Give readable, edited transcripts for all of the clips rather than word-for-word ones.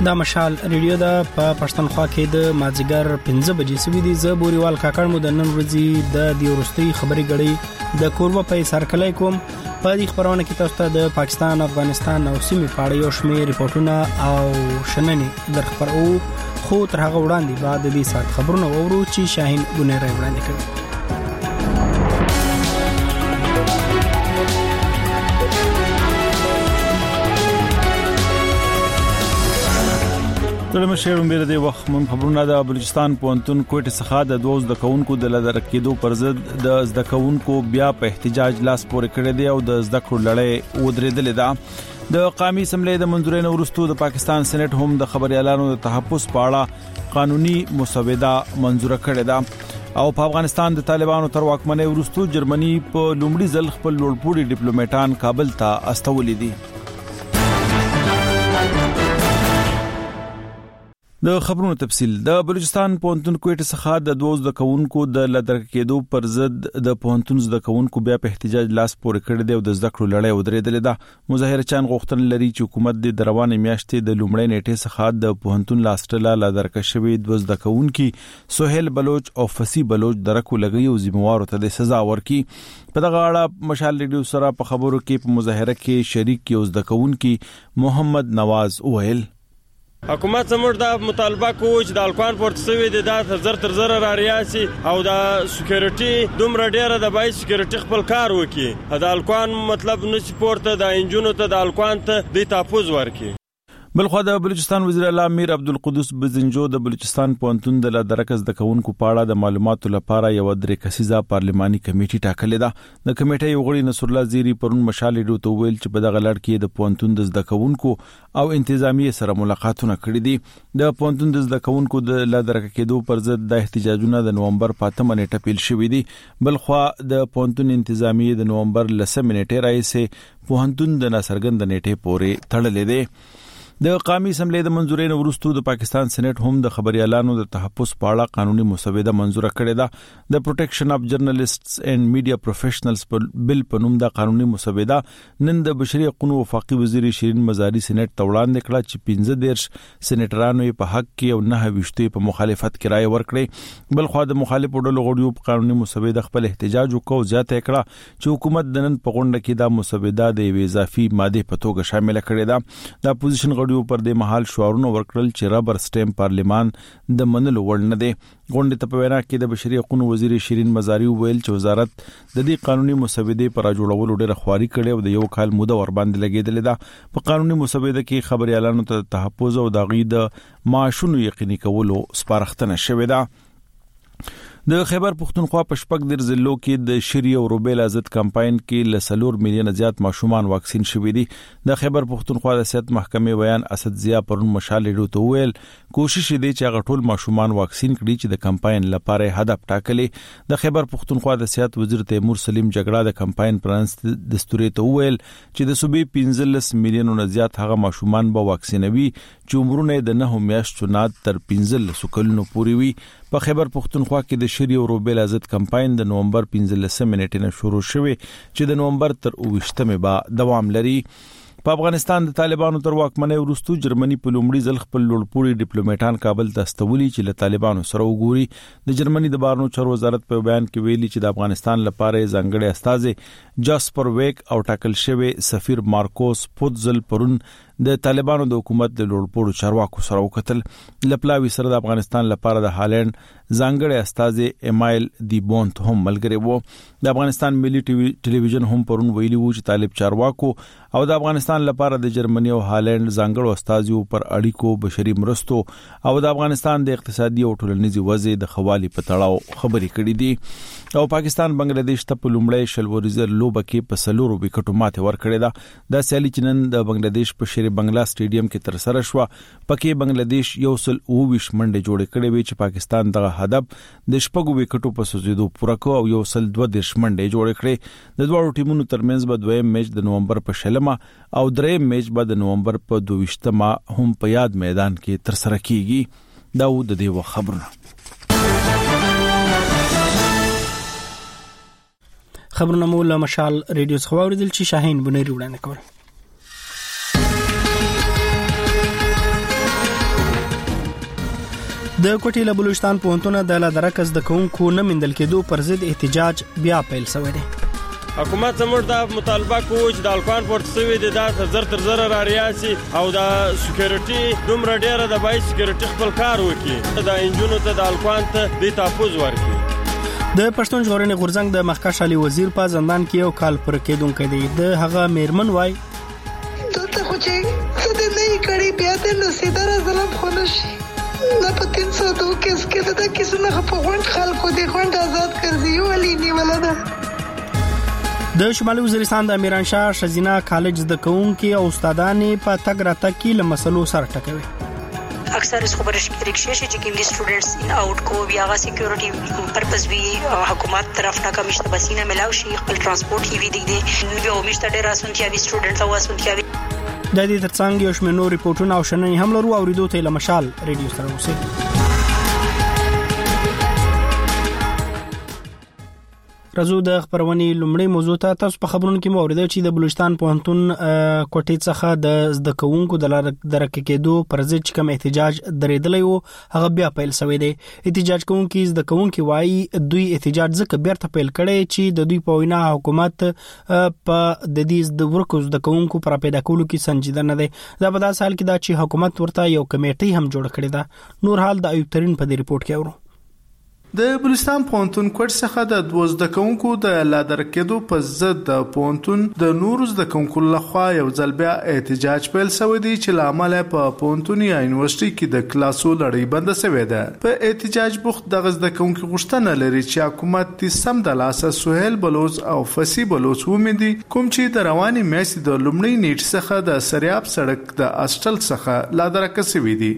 دا مشال ریډیو دا په پښتونخوا کې د مازیګر 15 بجې سوي دي. زه بوريوال کاکړ مو د نن ورځې د دیورستي خبري غړي د کوربه په سرکلای کوم. په دې خبرونه کې تاسو ته د پاکستان، افغانستان او سیمې په اړه یو شمېر ریپورتونه او شننې درخبرو، خو تر هغه وړاندې بعد د دې سات خبرونه وورو چې شاهین ګنیر وړاندې کړي. دلته شهرون بیره دی وخت من خبرونه د بلوچستان پونتون کوټه څخه د 12 د کونکو د لدر کېدو پر ضد د زده کونکو بیا په احتجاج لاس پورې کړی دی او د زده کړو لړۍ ودرېدلې ده. د قومي اسمبلی د منځوري وروستو د پاکستان سېنات هم د خبريالانو د تحفظ په اړه قانوني مسوده منزور کړې ده او په افغانستان د طالبانو تر واکمنۍ وروستو جرمني په لومړي ځل خپل لوړپوړي ډیپلوماټان کابل ته استولې دي. د خبرونو تفصيل. د بلوچستان پونتون کوټه څخه د 12 د کونکو د لدر کېدو پر ضد د پونتون د کونکو بیا په احتجاج لاس پورې کړی دی او د زده کړو لړۍ ودرېدلې ده. مظاهره چان غوښتنه لري چې حکومت د روانې میاشتې د لومړۍ نیټې څخه د پونتون لاستله لدر کشوي د زده کونکو سہیل بلوچ او فصیح بلوچ درکو لګي او ذمہوارو ته د سزا ورکړي. په دغه اړه مشال ریډیو سره په خبرو کې په مظاهره کې شریک کې زده کونکو محمد نواز وویل حکومت زموږ د مطالبه کوي چې د الکوان پورتسوي د زر تر زر را ریاسي او د سکیورټي دومره ډیره د بای سکیورټي خپل کار وکړي. د الکوان مطلب نشي پورته د انجونو ته د الکوان ته د تحفظ ورکړي. بلخو د بلوچستان وزیر اعلی امیر عبدالقدوس بزنجو د بلوچستان پونتون د لدرکز د کونکو پاړه د معلوماتو لپاره یو درې کسیزه پارلماني کمیټه ټاکلې ده. د کمیټې یو غړي نصر الله زیری پرون مشال ریډیو ته ویل چې په دغه لړ کې د پونتون د زده کونکو او انتظامیه سره ملاقاتونه کړې دي. د پونتون د زده کونکو د لدرک کېدو پر ضد د احتجاجونه د نومبر 5 نیټه پیل شوې دي. بلخو د پونتون انتظامیه د نومبر 10 نیټه راځي پونتون د ناصرګند نیټه پورې تړلې ده. د قومي اسمبلی د منځوري وروستو د پاکستان سېنات هم د خبريالانو د تحفظ په اړه قانوني مسوده منزور کړې ده. د پروټیکشن اف جرنالستس اینڈ میډیا پروفیشنلز بل په نوم د قانوني مسوده نن د بشري حقوقو وفاقي وزیر شیرین مزاری سېنات ته وړاندې کړه چې 15 سېنیټرانو په حق کې او 9 په مخالفت کې رائے ورکړي. بل خو د مخالفو ډلو غړیو په قانوني مسوده خپل احتجاج وکاو زیاته کړه چې حکومت د نن په غونډه کې د مسوده د اضافي ماده په توګه شامل کړي ده. د اپوزیشن پر دې محل شعارونه ورکړل چې رابر سټیم پارلیمان د منلو وړ نه دی. غونډه ته په وینا کې د بشري حقوقو وزیر شیرین مزاری ویل چې وزارت د دې قانوني مسودې پر جوړولو ډېر خواري کړې او د یو کال موده ور باندې لګیدلې ده. په قانوني مسودې کې خبريالانو ته تحفظ او د غید معاشونو یقیني کولو سپارښتنه شوې ده. د خیبر پختونخوا په شپږ در ضلعو کې د شری او روبیلا ضد کمپاین کې ل 3 میلیون زیات ماشومان واکسین شوي دي. د خیبر پختونخوا د صحت محکمې بیان اسد ضیا پرون مشال ریډیو ته ویل کوشش دی چې هغه ټول ماشومان واکسین کړي چې د کمپاین لپاره هدف ټاکلي. د خیبر پختونخوا د صحت وزیر تیمور سلیم جګړه د کمپاین پرانس دستوري ته ویل چې د صوبې 15 میلیون زیات هغه ماشومان به واکسینوي چې عمرونه د 9 میاشتو نه تر 15 کلونو پورې وي. په خیبر پختونخوا کې د شری او روبیلا ضد کمپاین د نومبر 15 نیټه شروع شوه چې د نومبر تر 28 به دوام لري. په افغانستان د طالبانو تر واکمنۍ وروسته جرمني په لومړي ځل خپل لوړپوړي ډیپلوماټان کابل ته استولي چې له طالبانو سره وګوري. د جرمني د بهرنیو چارو وزارت په بیان کې ویلي چې د افغانستان لپاره ځانګړي استازي جاسپر ویک او ټاکل شوی سفیر مارکوس پوتزل پرون د طالبانو د حکومت د لوړپوړو چارواکو سره وکتل. لپلاوي سره د افغانستان لپاره د هالند ځانګړي استازي ایمایل دی بونت هم ملګری وو. د افغانستان ملي ټلویزیون هم پرون ویلي وو چې طالب چارواکو او د افغانستان لپاره د جرمني او هالند ځانګړو استازیو پر اړیکو بشري مرستو او د افغانستان د اقتصادي او ټولنیزي وضع د خوالي په تړاو خبرې کړې دي. او پاکستان بنگلاديش ته په لومړی شلوريزر لوبه کې په 4 وکټو ماته ورکړې ده. د سیالي چنن د بنگلاديش په شری بنگلا سټیډیم کې تر سره شو. پکې بنگلاديش یو سل 29 منډه جوړ کړې وي چې پاکستان دغه هدف د شپږو وکټو په سوزیدو پوره کو او یو سل 2 منډه جوړ کړې. د دوه ټیمونو ترمنځ به دویم میچ د نومبر په 16 او دریم میچ به د نومبر په 22 هم په یاد میدان کې تر سره کیږي. دا و د دې خبرونه. خبرونه مو له مشال ریډیو څخه اوریدل چې شاهین بنيري وړاندې کول. د کوټې له بلوچستان پوهنتون د لادرکه زده کوونکو نه مندل کېدو پر ضد احتجاج بیا پیل شوی دی. حکومت زموږ د مطالبه کوو چې د الکوان پورته شوي دي دا زر تر زره را ریاسي او د سکیورټي دومره ډېره د باید سکیورټي خپل کار وکړي د انجونو ته د الکوان ته د تحفظ ورکړي. د پښتون ژغورنې غورځنګ د مخکښ علي وزیر په زندان کې یو کال پر کېدونکی دی. د هغه میرمن وای دلته خو چې څه دې نه یې کړی بیا دې نصیداره ظلم خو نه شي نه په 302 کیس کې دا کیسونه په غونډ خلکو دې غونډ آزاد کړي یو علي نیوله ده. د شمالي وزیرستان د امیران شاه شزینا کالج د کوونکي او استادانې په تګ راتګ کې له مسلو سره ټکوي. اکثر اس خبرش رکشے سے کہ بھی سٹوڈنٹس ان آؤٹ کو بھی آغا سیکیورٹی پرپز بھی حکومت طرف نہ کمشت بسینہ ملاو شي خپل ترانسپورت هی وی دی نو مشت ډیر اسونتیا وی سټوډنټ او اسونتیا وی د دې ترڅنګ یو شمېر نور ریپورتونه او شننې هم لرو او ریډیو ته له مشال ریډیو سره اوسئ. رازو د خبرونې لومړی موضوع ته تاسو په خبرونو کې مو اوریدل چې د بلوچستان پوهنتون کوټې څخه د زده کوونکو د درکه کېدو پر ضد کوم احتجاج درېدلی وو هغه بیا پیل شوی دی. احتجاج کوونکي زده کوونکي وایي دوی احتجاج ځکه بیرته پیل کړي چې د دوی په وینا حکومت په د دې د ورکو زده کوونکو پر پیدا کولو کې سنجیده نه دی. دا په داسې حال کې دا چې حکومت ورته یو کمیټي هم جوړ کړې ده. نور حال د ایوب ترین په دې ریپورت کې اورو. د بلوچستان پوهنتون کوټ څخه د 12 زده کوونکو د لادرکېدو په ضد د پوهنتون د نورو زده کوونکو لخوا یو ځل بیا احتجاج پیل شوی دی چې لامل په پوهنتون یا یونیورسيټي کې د کلاسو لړۍ بند شوې ده. په احتجاج بوخت د زده کوونکو غوښتنه لري چې حکومت د سم د لاسه سهیل بلوچ او فسی بلوچ ومندي کوم چې د رواني میاشتې د لومړۍ نیټ څخه د سریاب سړک د اسټل څخه لادرکه شوی دی.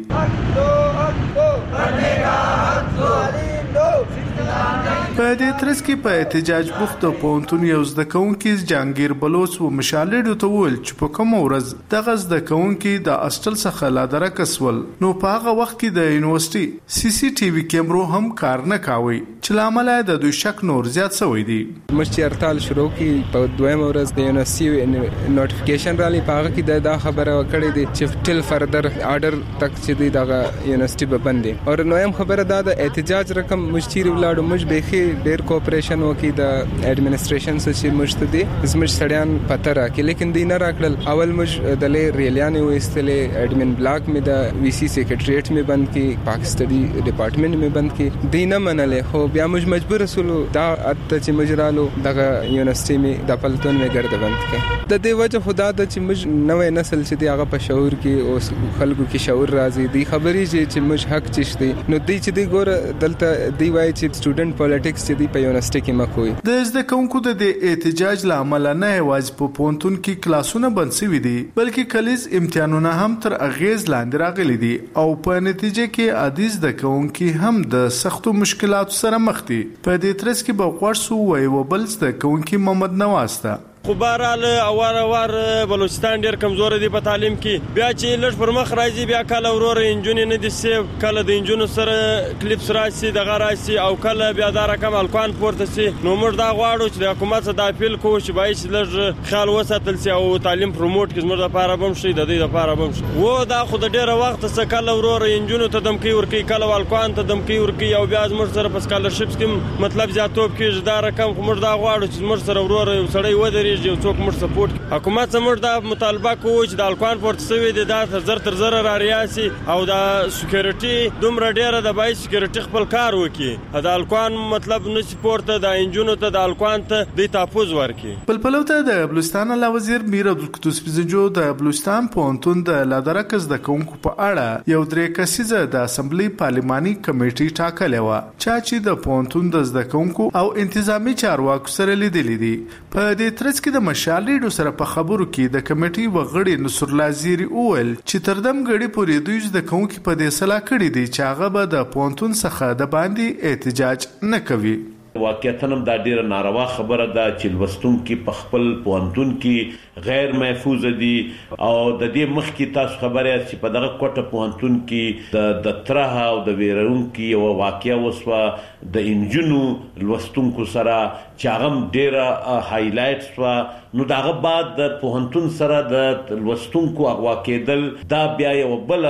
په دې ترڅ کې په احتجاج بوخت پوهنتون یو زده کوونکي جهانگیر بلوچ و مشالډو ته ویل چې په کوم ورځ دغه زده کوونکي د اسټل څخه لادرکه سول نو په هغه وخت کې د یونیورسيټي سی سی ټي وي کیمرو هم کار نه کاوه چې لامل د دوی شک نور زیات شوی دی. مشتي هړتال شروع کی په دویم ورځ د یونیورسيټي نوټیفیکیشن را لې پاغه کې دا خبره وکړې دي چې ټل فردر آرډر تک چې دغه یونیورسيټي به بندي او نو هم خبره دا د احتجاج رقم مشتي ولاړو مش به ډیر کوپریشن وکي د اډمنستریشن سره مشتدي زموږ سړیان پته راکې لیکن دین راکړل اول مش د ریلیان وستلې اډمن بلاک می د وی سی سیکریټریټ می بند کی پاکستاني ډپارټمنټ می بند کی دینه منلې خو بیا مش مجبور رسولو دا ات چې مجرالو دغه یونیورسيټي می د پلتون می ګرځ بند کې د دې وجه خدا د چې مش نوې نسل چې دی هغه په شعور کې او خلکو کې شعور راځي دی خبرې چې مش حق چشتي نو دی چې دی ګور دلته دی وای چې سټوډنټ پالیټکس چې دی په یونیورسيټي کې مخوي د زده کوونکو د احتجاج لامل نه یوازې په پوهنتون کې کلاسونه بند شوي دي بلکې کلیز امتحانونه هم تر اغیز لاندې راغلي دي او په نتیجه کې عادي زده کوونکي هم د سختو مشکلاتو سره مخ دي. په دې ترڅ کې به غوړسو وای وبل زده کوونکي محمد نواز ته خو بهرحال اوار بلوچستان ډیر کمزور دی په تعلیم کې بیا چې لږ پر مخ راځي بیا کله ورور انجونې نه دي سیو کله د انجونو سره کلیپس راشي دغه راشي او کله بیا دا رقم الکوان پورته سي نو موږ دا غواړو چې د حکومت څخه د اپیل کوو چې باید لږ خیال وساتل سي او تعلیم پروموټ کړي زموږ لپاره بم شي د دې لپاره بم شي و دا خو د ډیره وخت څخه کله ورور انجونو ته دمکی ورکی کله الکوان ته دمکی ورکی او بیا زموږ سره په سکالرشپس کې مطلب زیاتوب کېږي دا رقم خو موږ دا غواړو چې زموږ سره ورور سړی ودري یو څوک موږ سپورټ حکومت زموږ د مطالبه کوو چې د الکوان پورته شوی دی دا زر تر زره را ریاسي او د سکیورټي دومره ډیره د باید سکیورټي خپل کار وکړي د الکوان مطلب نه سپورټ د انجونو ته د الکوان ته د تحفظ ورکړي. بلپلو ته د بلوچستان له وزیر میر عبدالقدوس بزنجو د بلوچستان پوهنتون د لادرکه زده کوونکو په اړه یو درې کسیزه د اسمبلی پارلماني کمیټې ټاکلې و چې د پوهنتون د زده کوونکو او انتظامی چارواکو سره لیدلې دي. په دې ترڅ کې د مشالډو سره په خبرو کې د کمیټې وغړي نصر الله زیری اول چې تردم غړي پورې دوی د کوونکو په دې سلا کړی دی چې هغه به د پوهنتون څخه د باندې احتجاج نه کوي. واقعیتاً دا ډیره ناروا خبره ده چې لوستونکي په خپل پوهنتون کې غیر محفوظ دي او د دې مخکې تاسو خبره چې په دغه کوټه پوهنتون کې د ترها او د ویرونکو یو واقعیا وسوه د انجونو لوستونکو سره چې هغه ډیره هایلایټس و نو دغه بعد د پوهنتون سره د لوستونکو اغوا کېدل دا بیا یو بل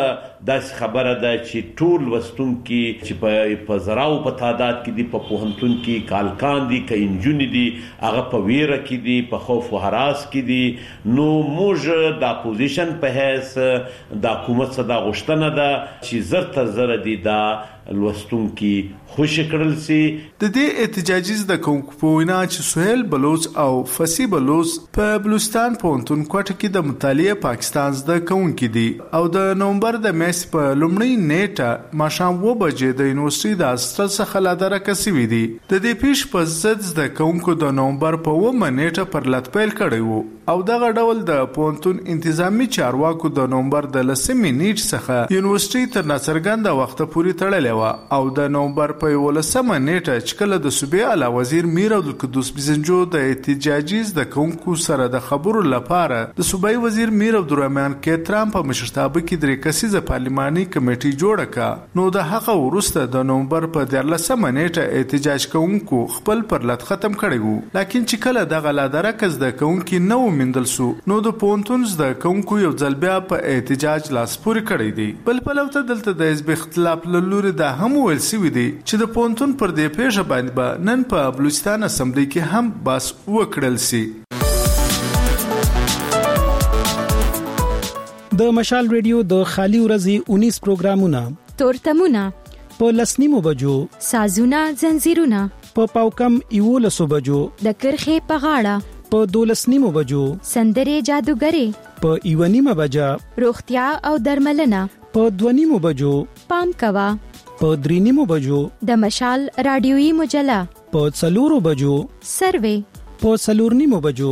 دا خبره ده چې ټول وستونکي چې په زراو په تعداد کې دي په پوهنتون کې کالکان دي که انجونې دي هغه په ویره کې دي په خوف و هراس کې دي نو موږ د اپوزیشن په حیث د حکومت څخه دا غوښتنه ده چې زر تر زر دي دا لوستونکي خوشی کړل سي. د دې احتجاجي د کوونکو په وینا چې سهیل بلوچ او فصیح بلوچ په بلوچستان پوهنتون کوټه کې د مطالعه پاکستان زده کوونکي دي او د نومبر د میاشتې په لومړۍ نیټه ماښام 2 بجې د یونیورسيټي د استاد څخه لادرکه شوې دي. د دې پیښ په ضد زده کوونکو د نومبر په 9 نیټه پر لټپیل کړی وو او دغه ډول د پوهنتون انتظامی چارواکو د نومبر د 10 نیټ څخه یونیورسيټي تر ناڅرګنده وخت پورې تړلې و او د نومبر په 11 نیټه چې کله د صوبې اعلی وزیر میر عبدالقدوس بزنجو د احتجاجي د کوونکو سره د خبرو لپاره د صوبایي وزیر میر عبدالرحمن کیترام په مشرتابه کې درې کسیزه پارلماني کمیټه جوړه کړه نو د هغه وروسته د نومبر په 13 نیټه احتجاج کوونکو خپل پرلط ختم کړی وو لکه چې کله دغه لادرکه د کوونکو نو مندل سو نو د پونتون د کوونکو یو ځل بیا په احتجاج لاس پورې کړی دی. بل پلوته دلته د حزب اختلاف لوري د هم ویل سوي دي چې د پونتون پر دې پیښه باندې به نن په بلوچستان اسمبلی کې هم بحث وکړل سي. د مشال ریډیو د خالي ورځې 19 پروګرامونه تورتمونه په لسنیمو بجو سازونه زنجیرونه په پاوکم 11 بجو د کرخه په غاړه په 12 بجو سندره جادوګری په 1 بجا روغتیا او درملنه په 2 بجو پام کوا په 3 بجو د مشال رادیويي مجله په 4 بجو سروي په 4 بجو.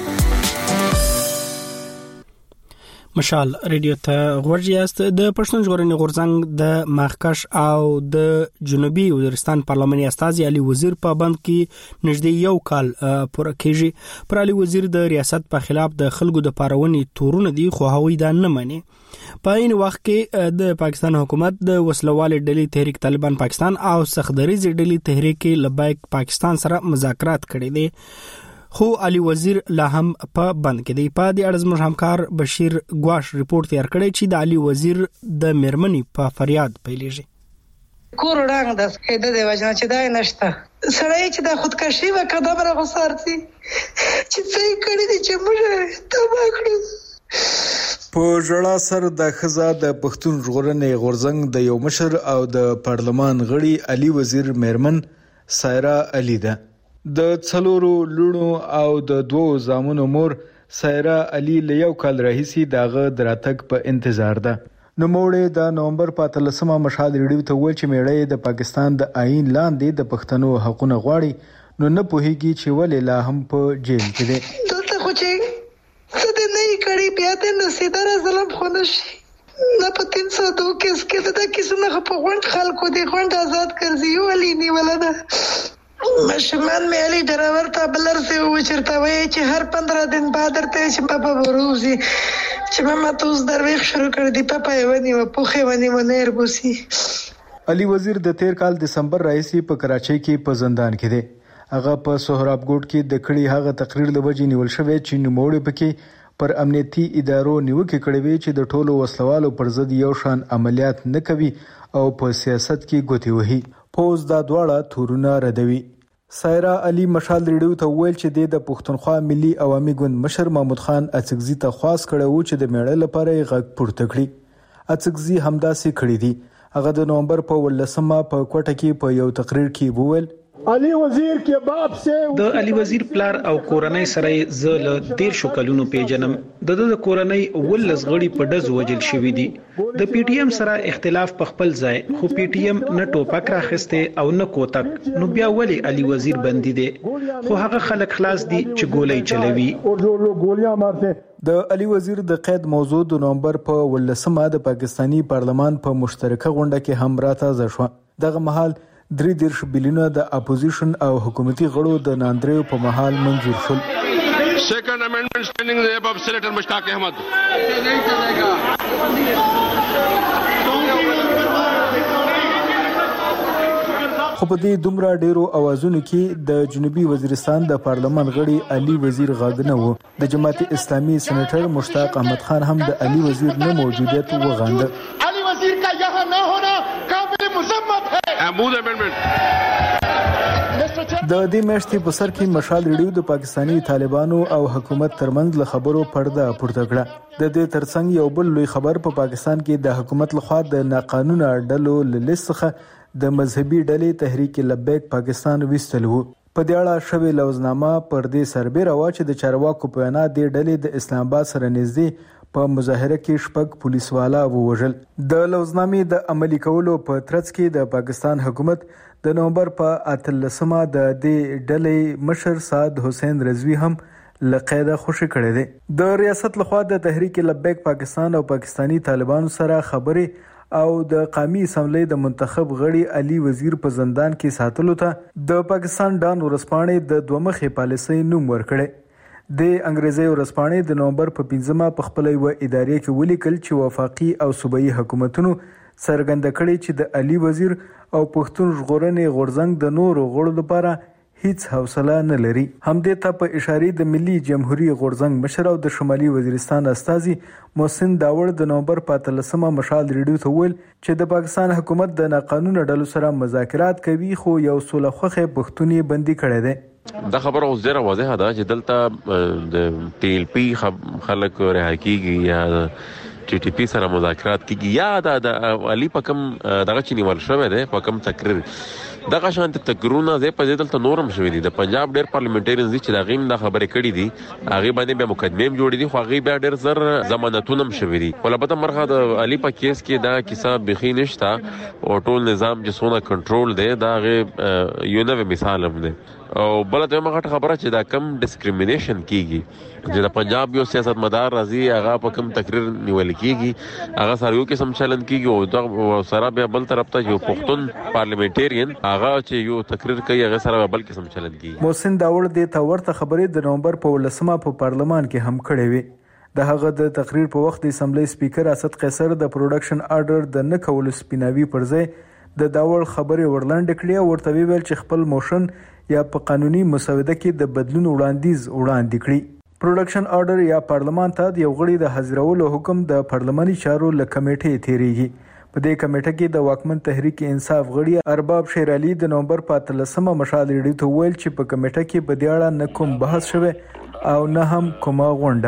مشال ریډیو ته ورجیاست د پښتون ژغورنې غورځنګ د مخکش او د جنوبي وزیرستان پارلماني استازي علي وزیر په بند کې نږدې 1 کال پوره کېږي. پر علي وزیر د ریاست په خلاف د خلکو د پارونې تورونه دي خو هغوی دا نه مني. په این وخت کې د پاکستان حکومت د وسلوال ډلې تحریک طالبان پاکستان او سخدریز ډلې تحریک لبیک پاکستان سره مذاکرات کړي دي خو علي وزیر لا هم په بند کې دی. په دې اړه زموږ همکار بشیر ګواش ریپورت تیار کړی چې د علي وزیر د میرمنې په فریاد پیلېږي. کور وړاندې د سکیده دی وجنه چې دا نشته سړی چې د خودکشي وکړه بره غوسارتي چې څه کړی دي چې موږ تبا کړو. په ژړا سر د خزا د پښتون ژغورنې غورځنګ د یو مشر او د پارلمان غړي علي وزیر میرمن سایرا علي ده. د څلورو لونو او د 2 زامنو مور سایرا علي له 1 کال راهیسي دغه دراتک په انتظار ده. نو موړې د نومبر په 13 مشال ریډیو ته ویل چې میړې د پاکستان د آئین لاندې د پښتنو حقوقونه غواړي نو نه پوهیږي چې ولې لا هم په جیل کې دي. دلته خو چې څه دې نه کړی بیا دې نصیدار ظلم خو نشي نه په 302 کیس کې دا کیسونه په غونډ خلکو دي غونډ آزاد کړی یو لینی ولدا مشمان مې علي ډرایور ته بلر سي و چرته وای چې هر 15 دن بعد درته چې بابا وروزي چې ماما توس درويخ شروع کړ دي پاپا یې ونی و پوخه ونی و نه اربوسي. علي وزیر د 13 کال دسمبر راځي په کراچۍ کې په زندان کې دی. هغه په سهراب ګوټ کې د کړي هغه تقریر لوجې نیول شوی چې نوموړي پکې پر امنیتي ادارو نیوکه کړې وي چې د ټولو وسلوالو پر ضد یو شان عملیات نه کوي او په سیاست کې ګوتې وهي. پوز دا دواړه تورونه ردوي. سایرا علي مشال ریډیو ته ویل چې د پښتونخوا ملي عوامي ګوند مشر محمود خان اڅکزي ته خواست کړو چې د میړه لپاره غږ پورته کړي. اڅکزي همداسې کړی دی. هغه د نومبر په 18 په کوټه کې په یو تقریر کې وویل علي وزیر کې باب سه د علي وزیر پلار او کورنۍ سره زل 13 کلونو پیجنم د کورنۍ ولز غړي په دز وجل شوې دي. د پی ټی ایم سره اختلاف په خپل ځای خو پی ټی ایم نه ټوپک راخسته او نه کوتک نو بیا ولی علي وزیر بندي دي خو هغه خلک خلاص دي چې ګولۍ چلوي او ګولیا مارته. د علي وزیر د قید موضوع د نومبر په 18 د پاکستانی پارلمان په مشترکه غونډه کې هم راتازه شو. دغه مهال 3 بلیونه د اپوزیشن او حکومتي غړو د ناندریو په محل منظور شول. سیکنڈ امینڈمنٹ اسٹینڈنگ ذ ابو سینیٹر مشتاق احمد خو په دې دومره ډیرو اوازونو کې د جنوبي وزیرستان د پارلمان غړي علي وزیر غاګ نه وو. د جماعت اسلامي سېنیټر مشتاق احمد خان هم د علي وزیر نه موجودیت وغانده. علي وزیر move the amendment. د دې میاشتې په سر کې مشال ریډیو د پاکستانی طالبانو او حکومت ترمنځ له خبرو پرده پورته کړه. د دې ترڅنګ یو بل لوی خبر په پاکستان کې د حکومت لخوا د ناقانونه ډلو لیست څخه د مذهبي ډلې تحریک لبیک پاکستان ویستل وو. په دې اړه شوی لوزنامه پر دې سربېره وا چې د چارواکو په وینا د ډلې د اسلام آباد سره نږدې په مظاهره کې شپږ پولیسوالا ووژل. د لوزنامې د عملي کولو په ترڅ کې د پاکستان حکومت د نومبر په 18مه د دې ډلې مشر سعد حسین رضوی هم لقیده خوشی کړی دی. د ریاست لخوا د تحریک لبیک پاکستان او پاکستانی طالبانو سره خبرې او د قومي اسمبلی د منتخب غړي علي وزیر په زندان کې ساتلو ته د پاکستان ډان ورسپانې د دومخې پالیسۍ نوم ورکړی. د انګریزي ورسپانې د نومبر په 15مه په خپل یو ادارې کې ولیکل چې وفاقي او صوبایي حکومتونو څرګنده کړي چې د علي وزیر او پښتون ژغورنې غورځنګ د نورو غړو لپاره هیڅ حوصله نه لري. همدې ته په اشاره د ملي جمهوریت غورځنګ مشر او د شمالي وزیرستان استازي محسن داوړ د نومبر په 13مه مشال ریډیو ته ویل چې د پاکستان حکومت د ناقانونه ډلو سره مذاکرات کوي خو یو سولهخوخه پښتوني بندي کړي دي. دا خبره اوس ډیره واضحه ده چې دلته د ټي ال پی خلک رها کیږي یا ټي ټي پی سره مذاکرات کیږي یا د علي پکم دغه چني ول شوې ده پکم تقریر دغه شانت تقریرونه زه په دلته نورم شوې دي. د پنجاب ډېر پارلیمنټریانز دي چې دا غیم د خبرې کړې دي هغه باندې به مقدمه جوړې دي خو هغه بیا ډېر زر ضمانتونه شوې دي. ولبته مرخه د علي په کیس کې دا کیسه بخي نشته او ټول نظام چې سونه کنټرول دی دا غي یو نوې مثال هم دی. او بل ته مغه خبره چې دا کم ډیسکریمینیشن کیږي چې د پنجاب یو سیاستمدار راځي هغه په کم تقریر نیول کیږي هغه سره یو قسم چلن کیږي او د سره به بل طرف ته یو پښتون پارلیمنټریان هغه چې یو تقریر کوي هغه سره بل قسم چلن کیږي. محسن داوړ د تورته خبرې د نومبر په 18مه په پارلمان کې هم کړې وي. د هغه د تقریر په وخت د اسمبلی سپیکر اسد قیصر د پروډکشن آرډر د نه کول سپیناوي پر ځای د داوړ خبرې ورلاند کړې او ورته ویل چې خپل موشن یا په قانوني مسوده کې د بدلون وړاندیز وړاندې کړي. پروډکشن آرډر یا پارلمان ته د یو غړي د حاضرولو حکم د پارلماني چارو له کمیټې تیریږي. په دې کمیټه کې د واکمن تحریک انصاف غړي ارباب شیر علي د نومبر په 13مه مشال ریډیو ته ویل چې په کمیټه کې په دې اړه نه کوم بحث شوه او نه هم کومه غونډه.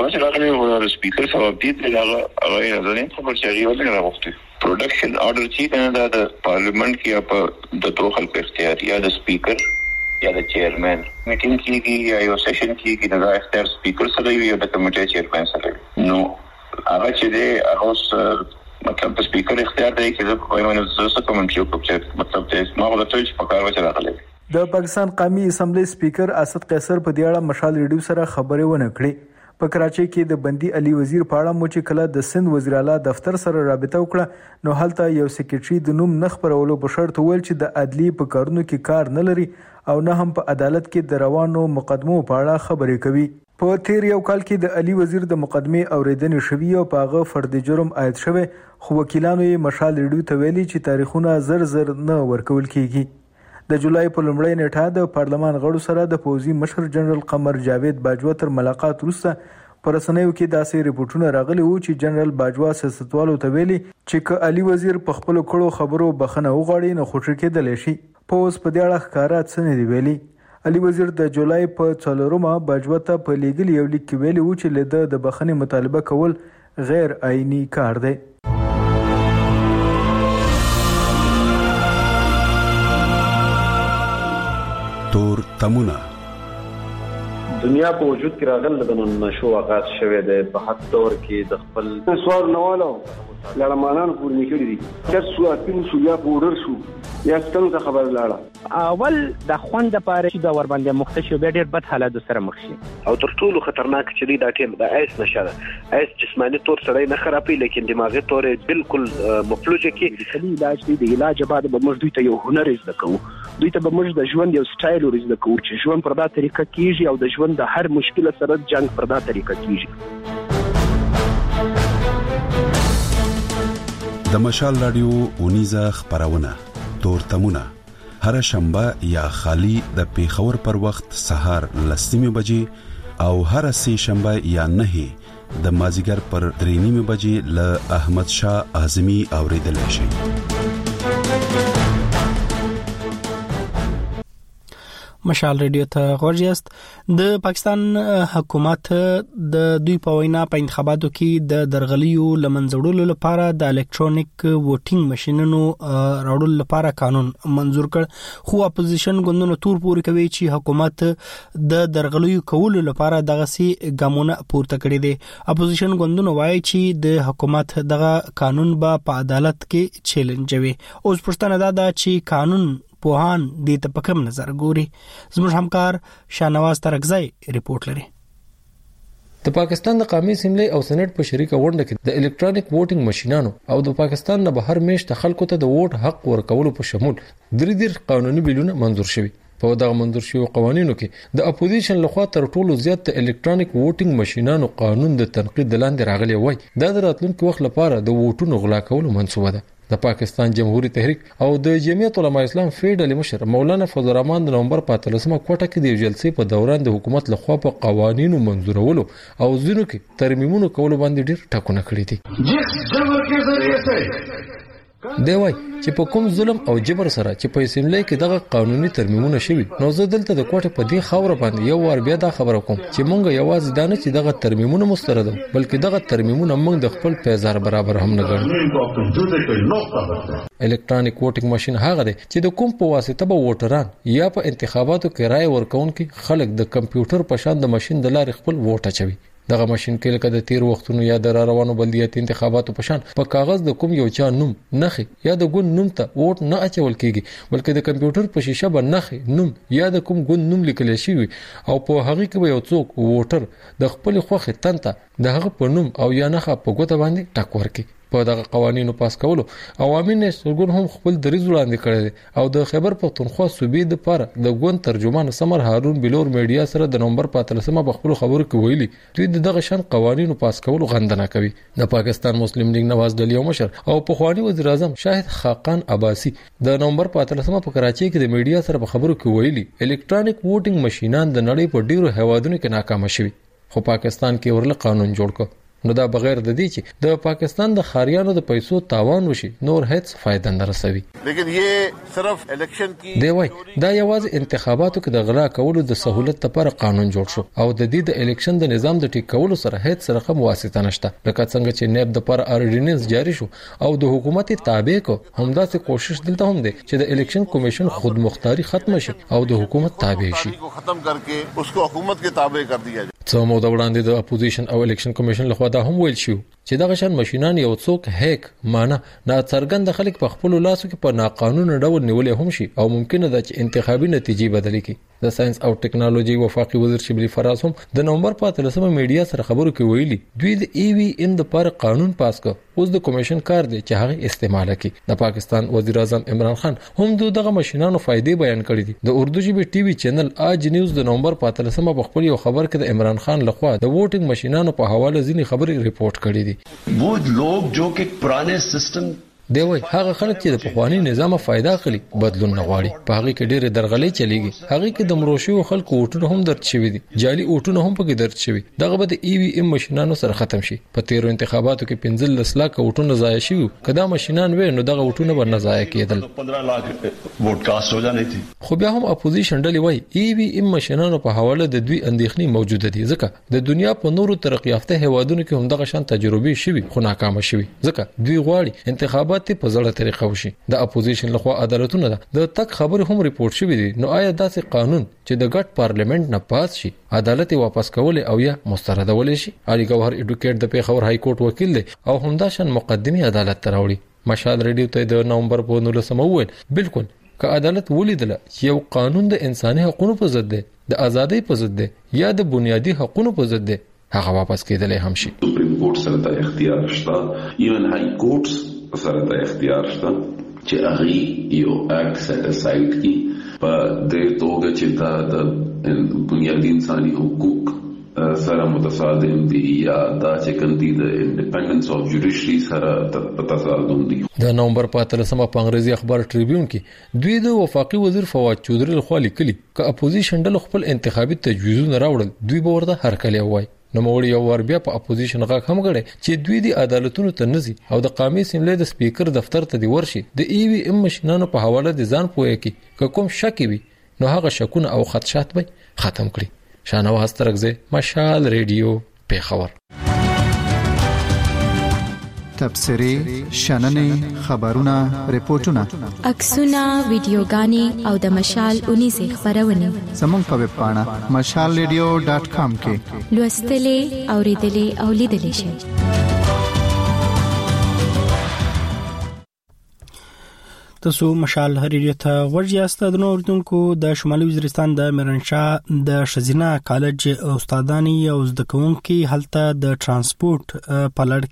سپیکر صاحب دې هغه ځنې خبر چاري ولې راغوښتي پروډکشن آرډر چې کنه د پارلیمنت کې په د دوه خلک اختیار یا د سپیکر یا د چیرمن میټینګ کېږي یا یو سیشن کېږي د اختیار سپیکر سره یا د کمیټې چیرمن سره. نو هغه چې د هغه مطلب د سپیکر اختیار دی چې په کومه څه کوم چې مطلب د ما ولته چې په کار وچه راغلی. د پاکستان قومي اسمبلی سپیکر اسد قیصر په دې اړه مشال ریډیو سره خبرې ونه کړې. په کراچۍ کې د بندي علي وزیر په اړه مو چې کله د سند وزیر اعلی دفتر سره رابطه وکړه نو هلته یو سیکریټري د نوم نه خبرولو په شرط ویل چې د عدلی په کارونو کې کار نه لري او نه هم په عدالت کې د روانو مقدمو په اړه خبرې کوي. په تیر یو کال کې د علي وزیر د مقدمه اوریدنې شوې او په هغه فرد جرم عاید شوه خو وکیلانو یې مشال ریډیو ته ویلي چې تاریخونه زر نه ورکول کیږي. د جولای په لومړۍ نیټه د پارلمان غړو سره د پوځي مشر جنرال قمر جاوید باجوا تر ملاقات وروسته پر رسنیو کې داسې ریپورتونه راغلي وو چې جنرال باجوا سیاستوالو ته ویلي چې که علي وزیر په خپل کړو خبرو بخنه وغواړي نو خوشی کېدلی شي. پوز په دې اړه ښکارا څه نه دی ویلي. علي وزیر د جولای په 4مه باجوا ته په لیګل یو لیک کې ویلي وو چې له د بخنه مطالبه کول غیر آئینی کار دی. تور تمونه دنیا په وجود کې راغله د نشو آغاز شوه د په حد دور کې د خپل سوال نوالو لړمانان پور نکړي دي چې سو اپین سو یا پودر شو یا څنګه خبر لاړه اول د خوند لپاره چې د ور باندې مختشي به ډېر بد حالات سره مخ شي او تر ټولو خطرناک چې دا ټیم د ایس نشره ایس جسمانی تور سره نه خرابې لیکن دماغي تور بالکل مفلوجه کې د علاج دی د علاج بعد به موږ دوی ته یو هنر زده کوو دوی ته به موږ د ژوند یو سټایل ورزده کوو چې ژوند پر دا طریقه کیږي او د ژوند د هر مشکل سره جنگ پر دا طریقه کیږي. د مشال رادیو اونیزه خبرونه تور تمونه هر شنبه یا خالی د پیښور پر وخت سهار 10:00 بجې او هر سه شنبه یا 9 د مازیګر پر 3:30 بجې له احمد شاه اعظمي اوریدل شي. مشال ریډیو ته غوړیاست. د پاکستان حکومت د دوی په وینا په انتخاباتو کې د درغلیو لمنځوړلو لپاره د الکترونیک ووټینګ ماشينونو راوړلو لپاره قانون منزور کړ، خو اپوزیشن ګوندونو تور پورې کوي چې حکومت د درغلیو کولو لپاره دغه سي ګامونه پورته کړی دي. اپوزیشن ګوندونو وایي چې د حکومت دغه قانون په عدالت کې چیلنجوي. اوس پښتنه دا چې قانون پوهان دې ته په کوم نظر ګوري. زموږ همکار شاهنواز ترکزی ریپورت لري. د پاکستان د قومي اسمبلی او سېنات په شریکه غونډه کې د الکترونیک ووټینګ ماشينانو او د پاکستان نه بهر میشت خلکو ته د ووټ حق ورکولو په شمول درې قانوني بیلونه منزور شوي. په دغه منزور شوی قوانینو کې د اپوزیشن لخوا تر ټولو زیات د الکترونیک ووټینګ ماشينانو قانون د تنقید لاندې راغلی وای. دا د راتلونکي وخت لپاره د ووټونو غلا کولو منسوبه ده. د پاکستان جمهوریت تحریک او د جمعیت علماء اسلام فیډرال مشر مولانا فضل الرحمن د نومبر په 13مه کوټه کې د جلسې په دوران د حکومت لخوا په قوانینو منزورولو او ځینو کې ترمیمونو کولو باندې ډیر ټاکنه کړې دي. جس جبر کې ذریعہ سے دی وای چې په کوم ظلم او جبر سره چې په اسمبلی کې دغه قانوني ترمیمونه شوي، نو زه دلته د کوټه په دې خاور باندې یو ور بیا دا خبره کوم چې مونږ یوازې دانه چې دغه ترمیمونه مسترد بلکې دغه ترمیمونه مونږ د خپل پیزار برابر هم نه ګڼو. الکترونیک ووټینګ ماشين هغه دی چې د کوم په واسطه به ووټران یا په انتخاباتو کې رائے ورکوونکي خلک د کمپیوټر په شان د ماشين د لارې خپل ووټ اچوي. دغه ماشين کې لکه د تیر وختونو یا د روانو بلدیاتي انتخاباتو په شان په کاغذ د کوم یو چا نوم، نخي یا د ګوند نوم ته ووټ نه اچول کیږي، بلکې د کمپیوټر په شیشه باندې نخي نوم یا د کوم ګوند نوم لیکل شوی او په هغه کې به یو څوک ووټر د خپل خوخه تنته د هغه په نوم او یا نخه په ګوته باندې ټاک ورکړي. په دغه قوانینو پاس کولو عوامي نشګون هم خپل دریځ وړاندې کړی او د خیبر پختونخوا صوبې د لپاره د ګوند ترجمان سمر هارون بلور میډیا سره د نومبر په 13مه په خپل خبرو کې ویلي دوی دغه شان قوانینو پاس کولو غندنه کوي. د پاکستان مسلم لیگ نواز ډلیو مشر او پخوانی وزیر اعظم شاهد خاقان عباسی د نومبر په 13مه په کراچۍ کې د میډیا سره په خبرو کې ویلي الکترونیک ووټینګ ماشينان د نړۍ په ډیرو هیوادونو کې ناکام شوي، خو پاکستان کې ورله قانون جوړ کړ. نو دا بغیر د دې چې د پاکستان د خاریانو د پیسو تاوان وشي نور هیڅ فائدہ نه رسوي. لیکن یہ صرف الیکشن کی دی وای دا یوازې انتخاباتو کې د غلا کولو د سہولت لپاره قانون جوړ شو او د دې د الیکشن د نظام د ټیک کولو سره هیڅ رقم واسطه نشته. لکه څنګه چې نیب د پر اورډیننس جاری شو او د حکومت تابع کو همداسې کوشش دلته هم دی چې د الیکشن کمیشن خود مختاری ختم شي او د حکومت تابع شي، ختم کرके उसको حکومت के تابع कर दिया जाए. څو مو د وړاندې د اپوزیشن او الیکشن کمیشن لخوا دا هم ویل شو چې دغه شان ماشينان یو څوک هیک معنا نه څرګند خلک په خپل لاسو کې په ناقانونه ډول نیولې هم شي او ممکن ده چې انتخابي نتیجې بدلې کړي. د ساينس او ټیکنالوژي وفاقي وزیر شبلی فراز هم د نومبر په 13مه میډیا سره خبرو کې ویلي دوی د ای وی ام د پر قانون پاس کړ، اوس د کمیشن کار دی چې هغه استعمال کړي. د پاکستان وزیر اعظم عمران خان هم دغه ماشينانو فائدې بیان کړې دي. د اردو ژبه ټي وي چینل آج نیوز د نومبر په 13مه په خپل یو خبر کې د عمران خان لخوا د ووټینګ ماشينانو په حواله ځینې خبرې ریپورت کړې دي. वो लोग जो कि पुराने सिस्टम دی وای هغه خلک چې د پخوانی نظام فائدہ اخلي بدلون نه غواړي، په هغه کې ډېر درغلې چلیږي، هغه کې د مروشیو خلکو ووټونه هم درد شوي دي، جعلي ووټونه هم پکې درد شوي. دغه به د ای وی ام ماشينانو سره ختم شي. په تیرو انتخاباتو کې 15 लाख ووټونه ضایع شوي، کدا ماشينان وې نو دغه ووټونه به نه ضایع کېدل. 15 लाख ووټ کاست हो जाने थी. خو بیا هم اپوزیشن ډلې وای ای وی ام ماشينانو په حواله د دوی اندېښنې موجوده دي، ځکه د دنیا په نورو ترقی یافته هیوادونو کې هم دغه شان تجربې شوي خو ناکام شوي، ځکه دوی غواړي انتخابات په زړه طریقه وشي. د اپوزیشن لخوا عدالتونه د تک خبر هم ریپورت شوی دي. نو آیا داسې قانون چې د ګډ پارلیمنت نه پاس شي عدالت واپس کول او یا مستردول شي؟ علي گوهر اډوکیټ د پیښور های کورټ وکیل دی او همداشان مقدمي عدالت تراوړي. مشال ریډیو ته د نومبر په 19 وویل بالکل که عدالت ولیدله چې یو قانون د انساني حقوقو په ضد دی، د ازادۍ په ضد دی یا د بنیادی حقوقو په ضد دی، هغه واپس کېدلای هم شي. سپریم کورټ سره د اختیار شته، ایون های کورټس سره د اختیار شته چې هغه یو اکټ سیټ اساید کی په دې توګه چې دا د بنیادی انساني حقوق سره متصادم دي یا دا چې کندي د انډیپندنس اف جوډیشري سره متصادم دي. د نومبر په 13مه په انګریزي اخبار ټریبیون کې دوی د وفاقي وزیر فواد چودري لخوا لیکلي ک اپوزیشن ډله خپل انتخابي تجویزونه راوړل، دوی به ورته هرکلی وای. نو موږ یو ور بیا په اپوزیشن غاک هم غړي چې دوی د عدالتونو ته نزي او د قومي اسمبلی د سپیکر دفتر ته دی ورشي د ای وی ام ماشينانو په حواله د ځان پوهه کې کوم شک وي نو هغه شکونه او خدشات به ختم کړي. شاهنواز ترغزه، مشال ریډیو، پیښور. تبصرې، شننې، خبرونه، ریپورتونه، عکسونه، ویډیوګانې او د مشال 19 خبرونه زموږ په ویب پاڼه mashalradio.com کې لوستلې، اوریدلې او لیدلې شئ. تاسو مشال ریډیو ته ورجاست. د نوردونکو د شمالي وزیرستان د میرنشاه د شزینه کالج استادانی او زده کوونکي هلته د ترانسپورت په لړ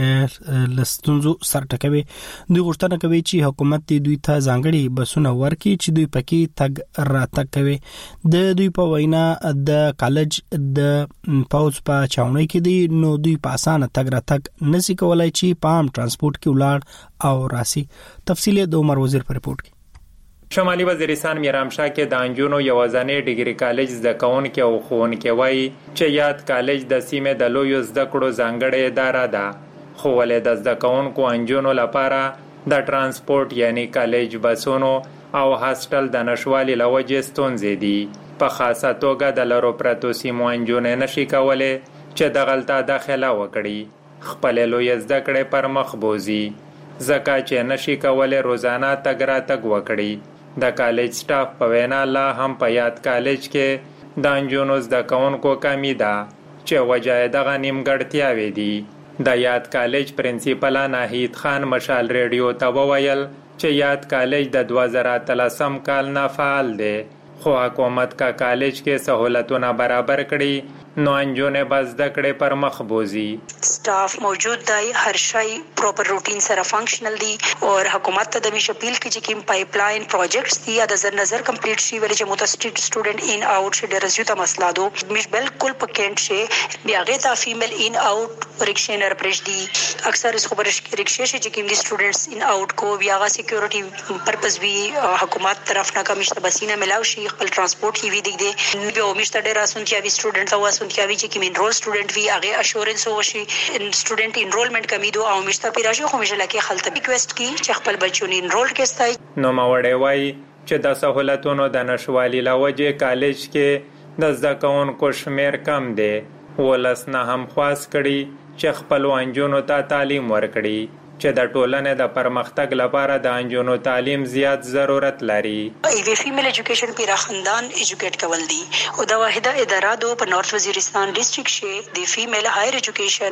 کې لستونزو سره ټکوي. دوی غوښتنه کوي چې حکومت دوی ته ځانګړي بسونه ورکړي چې دوی پکې تګ راتګ کوي. د دوی په وینا د کالج د پاوز په چاونۍ کې دي، نو دوی په اسانه تګ راتګ نشي کولای چې په عام ترانسپورت کې ولاړ او راسي. تفصیل د عمر وزیر پر رپورت کې. شمالي وزیرستان میرامشاه کې د انجونو یوازاني ډیګري کالج زده کوونکي او ښوونکي وایي چې یاد کالج د سیمې د لویو زده کړو ځانګړې اداره ده، خو ولې د زده کوونکو انجونو لپاره د ترانسپورت یعنی کالج بسونو او هاستل د نشوالي لوجې ستونزې دي. په خاصه توګه د لرو پرتو سیمو انجونې نشي کولای چې دغلته داخله وکړي، خپل لوی زده کړې پر مخ بوزي ځکه چې نشي کولای روزانه تګ راتګ وکړي. د کالج سټاف په وینا لا هم په یاد کالج کې د انجونو زده کوونکو کمی ده چې وجه دغه نیمګړتیاوې دي. د یاد کالج پرنسپل ناهید خان مشال ریډیو ته وویل چې یاد کالج د 2013 کال نه فعال دی، خو حکومت کا کالج کې سہولتونه برابر کړي نو انجونه بس د کړه پر مخ بوزي. سٹاف موجود دی، هر شی پراپر روټین سره فنکشنل دی او حکومت ته د می شپیل کې چې کوم پایپ لاین پروجیکټس دي یا د نظر کمپلیټ شي ولې چې متوسط سټوډنټ ان اوټ شه درځي ته مسله دو مش بالکل پکینټ شه بیا غیتا فیمیل ان اوټ ریکشنر پرش دي. اکثر اس خبرش ریکشه چې کوم دي سټوډنټس ان اوټ کو بیا غا سکیورټي پرپز وی حکومت طرف نه کمیشته بسینه ملاو شي خپل ترانسپورت هی وی دي بیا مشته ډیر اسونتیا وی سټوډنټ او اسونتیا وی چې کوم انرول سټوډنټ وی هغه اشورنس وشي سټوډنټ انرولمنت کمی دو او مشته پیراشي خو مشله کې خلته ریکوست کی چې خپل بچو نه انرول کېستای. نو ماوړې وای چې د سہولتونو د نشوالي لوجه کالج کې د زده کوونکو شمیر کم دی، ولس نه هم خواس کړي چې خپل انجونو ته تعلیم ورکړي چې د ټولنې د پرمختګ لپاره د انجونو تعلیم زیات ضرورت لري. ایوی فیمیل ایجوکیشن پیرا خاندان ایجوکیټ کول دي او دا واحده اداره دو په نارث وزیرستان ډیسټریکټ شه د فیمیل هایر ایجوکیشن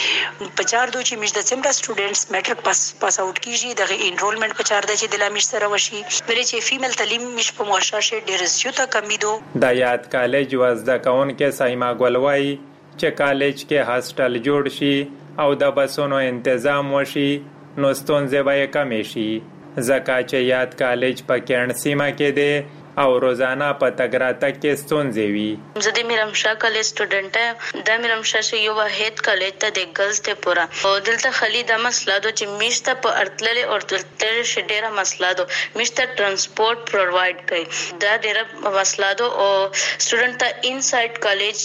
په 4 دو چې مش د سیمټا سټوډنټس میټریک پاس اوټ کیږي د انرولمنت په 4 د چې د لامش سره وشي ولې چې فیمیل تعلیم مش په مؤشر ډیر زیاته کمی دو. د یاد کالج وزده کون کې سایما ګولوي چې کالج کې هاستل جوړ شي او د بسونو تنظیم وشي نو ستونزې به کمې شي ځکه چې یاد کالج په کېڼ سیمه کې دی او روزانه په تګ راتګ کې ستونزې وي. زه د میرامشاه کالج سټوډنټ یم. د میرامشاه شي یو واحد کالج ته د ګرلز ته پورا او دلته خلی د مسله دو چې میشته په ارتلل او دلته شډيره مسله دو میشته ترانسپورت پروواید کوي دا ډیره مسله دو او سټوډنټ ته انساید کالج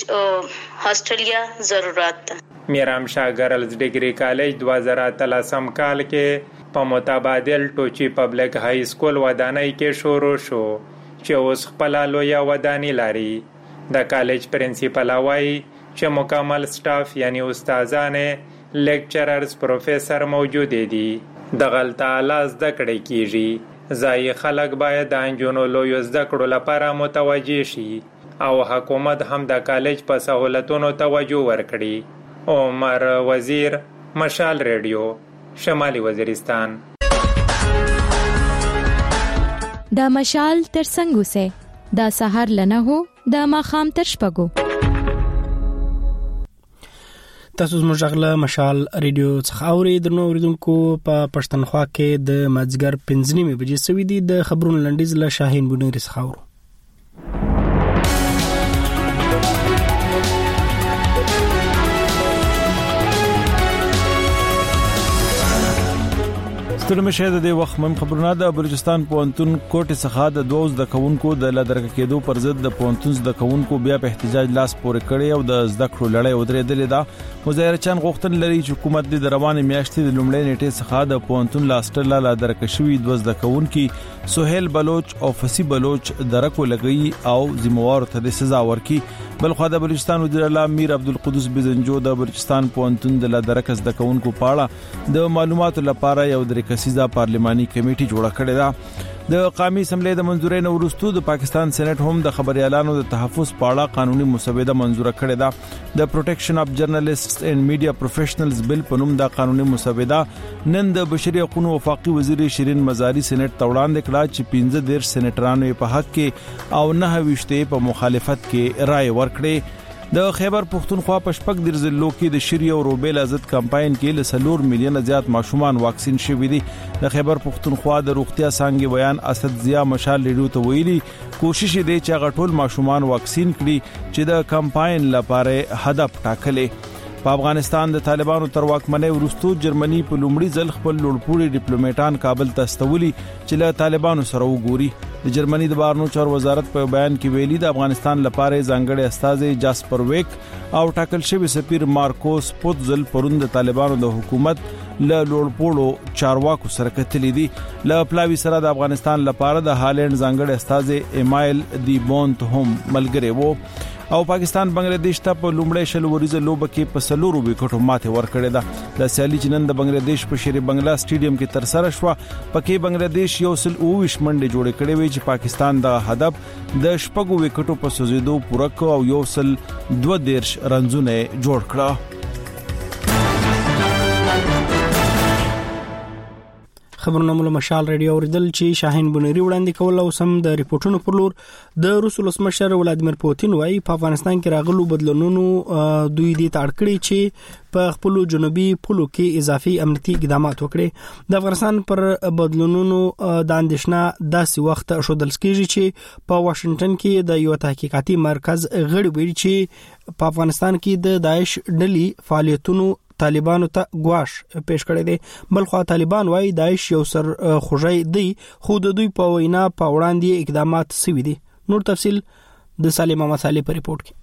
هاستلیا ضرورت ده. میرامشاه ګرلز ډیګري کالج 2013 کال کې په متبادل ټوچی پبلک های سکول ودانۍ کې شروع شو چې اوس خپل لوی ودانۍ لري. د کالج پرنسپل وايي چې مکمل سټاف یعنی استادانه لیکچررز پروفیسور موجود دي. د غلطه الاز د کړي کیږي ځای خلک باید د انجونو لوی زده کړو لپاره متوجي شي او حکومت هم د کالج په سہولتونو توجه ورکړي. عمر وزیر، مشال ریډیو، شمالي وزیرستان. دا مشال تر څنګه سه دا سحر لنه هو دا ماخام تر شپګو. تاسو زموږ غلا مشال ریډیو څخه اورئ. نو اوریدونکو په پښتونخوا کې د مازیګر 5:30 بجې سوي دي. د خبرونو لنډیز له شاهین بونری څخه اورو. ستړي مشه د وخت مم خبرونه د بلوچستان پوهنتون کوټه څخه د 12 د کونکو د لادرک کېدو پر ضد د پوهنتون د کونکو بیا په احتجاج لاس پورې کړي او د زده کړو لړۍ ودرېدلې ده. مظاهره چان غوښتل لري چې حکومت د روانې میاشتې د لومړۍ نیټې څخه د پوهنتون لاستر لادرک شوی 12 د کونکي سہیل بلوچ او فسی بلوچ درکو لګي او ذمہوار ته د سزا ورکړي. بلخو د بلوچستان وزیر اعلی میر عبدالقدوس بزنجو د بلوچستان پوهنتون د لادرک د کونکو پاړه د معلوماتو لپاره یو د کسیزه پارلماني کمیټه جوړه کړې ده. د قومي اسمبلی د منځورۍ نه وروسته د پاکستان سېنات هم د خبريالانو د تحفظ پاړه قانوني مسوده منزور کړې ده. د پروټیکشن اف جرنالستس اینڈ میډیا پروفیشنلز بل په نوم د قانوني مسوده نن د بشري حقوقو وفاقي وزیر شیرین مزاری سېنات ته وړاندې کړه چې 15 سېنټرانو په حق کې او 9 په مخالفت کې رائے ورکړي. د خیبر پختونخوا په شپږ د ضلعو کې د شری او روبیلا ضد کمپاین کې له 4 میلیون زیات ماشومان واکسین شوي دي. د خیبر پختونخوا د روغتیا څنګه بیان اسد ضیا مشال لیډو ته ویلي کوشش دی چې غټول ماشومان واکسین کړي چې د کمپاین لپاره هدف ټاکلې. په افغانستان د طالبانو تر واکمنۍ وروسته جرمني په لومړي ځل خپل لوړپوړي ډیپلوماټان کابل ته استولي چې له طالبانو سره وګوري. د جرمني د بهرنیو چارو وزارت په بیان کې ویلي د افغانستان لپاره ځانګړي استازي جاسپر ویک او ټاکل شوی سفیر مارکوس پوتزل پروند د طالبانو د حکومت له لوړپوړو چارواکو سره کتلې دي. له پلاوی سره د افغانستان لپاره د هالند ځانګړي استازي ایمایل دی بونت هم ملګری وو. او پاکستان بنگلاديش ته په لومړی شل ورځې لوب کې په 4 وکټو ماته ورکړې ده. د سیالي جنن د بنگلاديش په شری بنگلا سټیډیم کې تر سره شو. پکې بنگلاديش یو سل 29 منډه جوړې کړې وي چې پاکستان د هدف د شپږو وکټو په سوزیدو پوره کړ او یو سل 2 رنزونه جوړ کړه. خبرونه مول مشال رادیو اوریدل چې شاهین بنيري وړاندې کول او سم د ریپورتونو پر لور د روس ولسمشر ولادیمیر پوتین وايي په افغانستان کې راغلو بدلونونو دوی دې تړکړي چې په خپل جنوبي پولو کې اضافي امنیتي اقدامات وکړي. د افغانستان پر بدلونونو د اندېښنه داسې وخت شودل کېږي چې په واشنگټن کې د یو تحقیقاتي مرکز غړي ویلي چې په افغانستان کې د داعش ډلې فعالیتونو طالبانو ته ګواښ پیښ کړی دی. بلخو طالبان وايي داعش یو سر خوږی دی خو د دوی په وینا په وړاندې اقدامات سوي دي. نور تفصيل د سالم مسالې په ریپورت کې.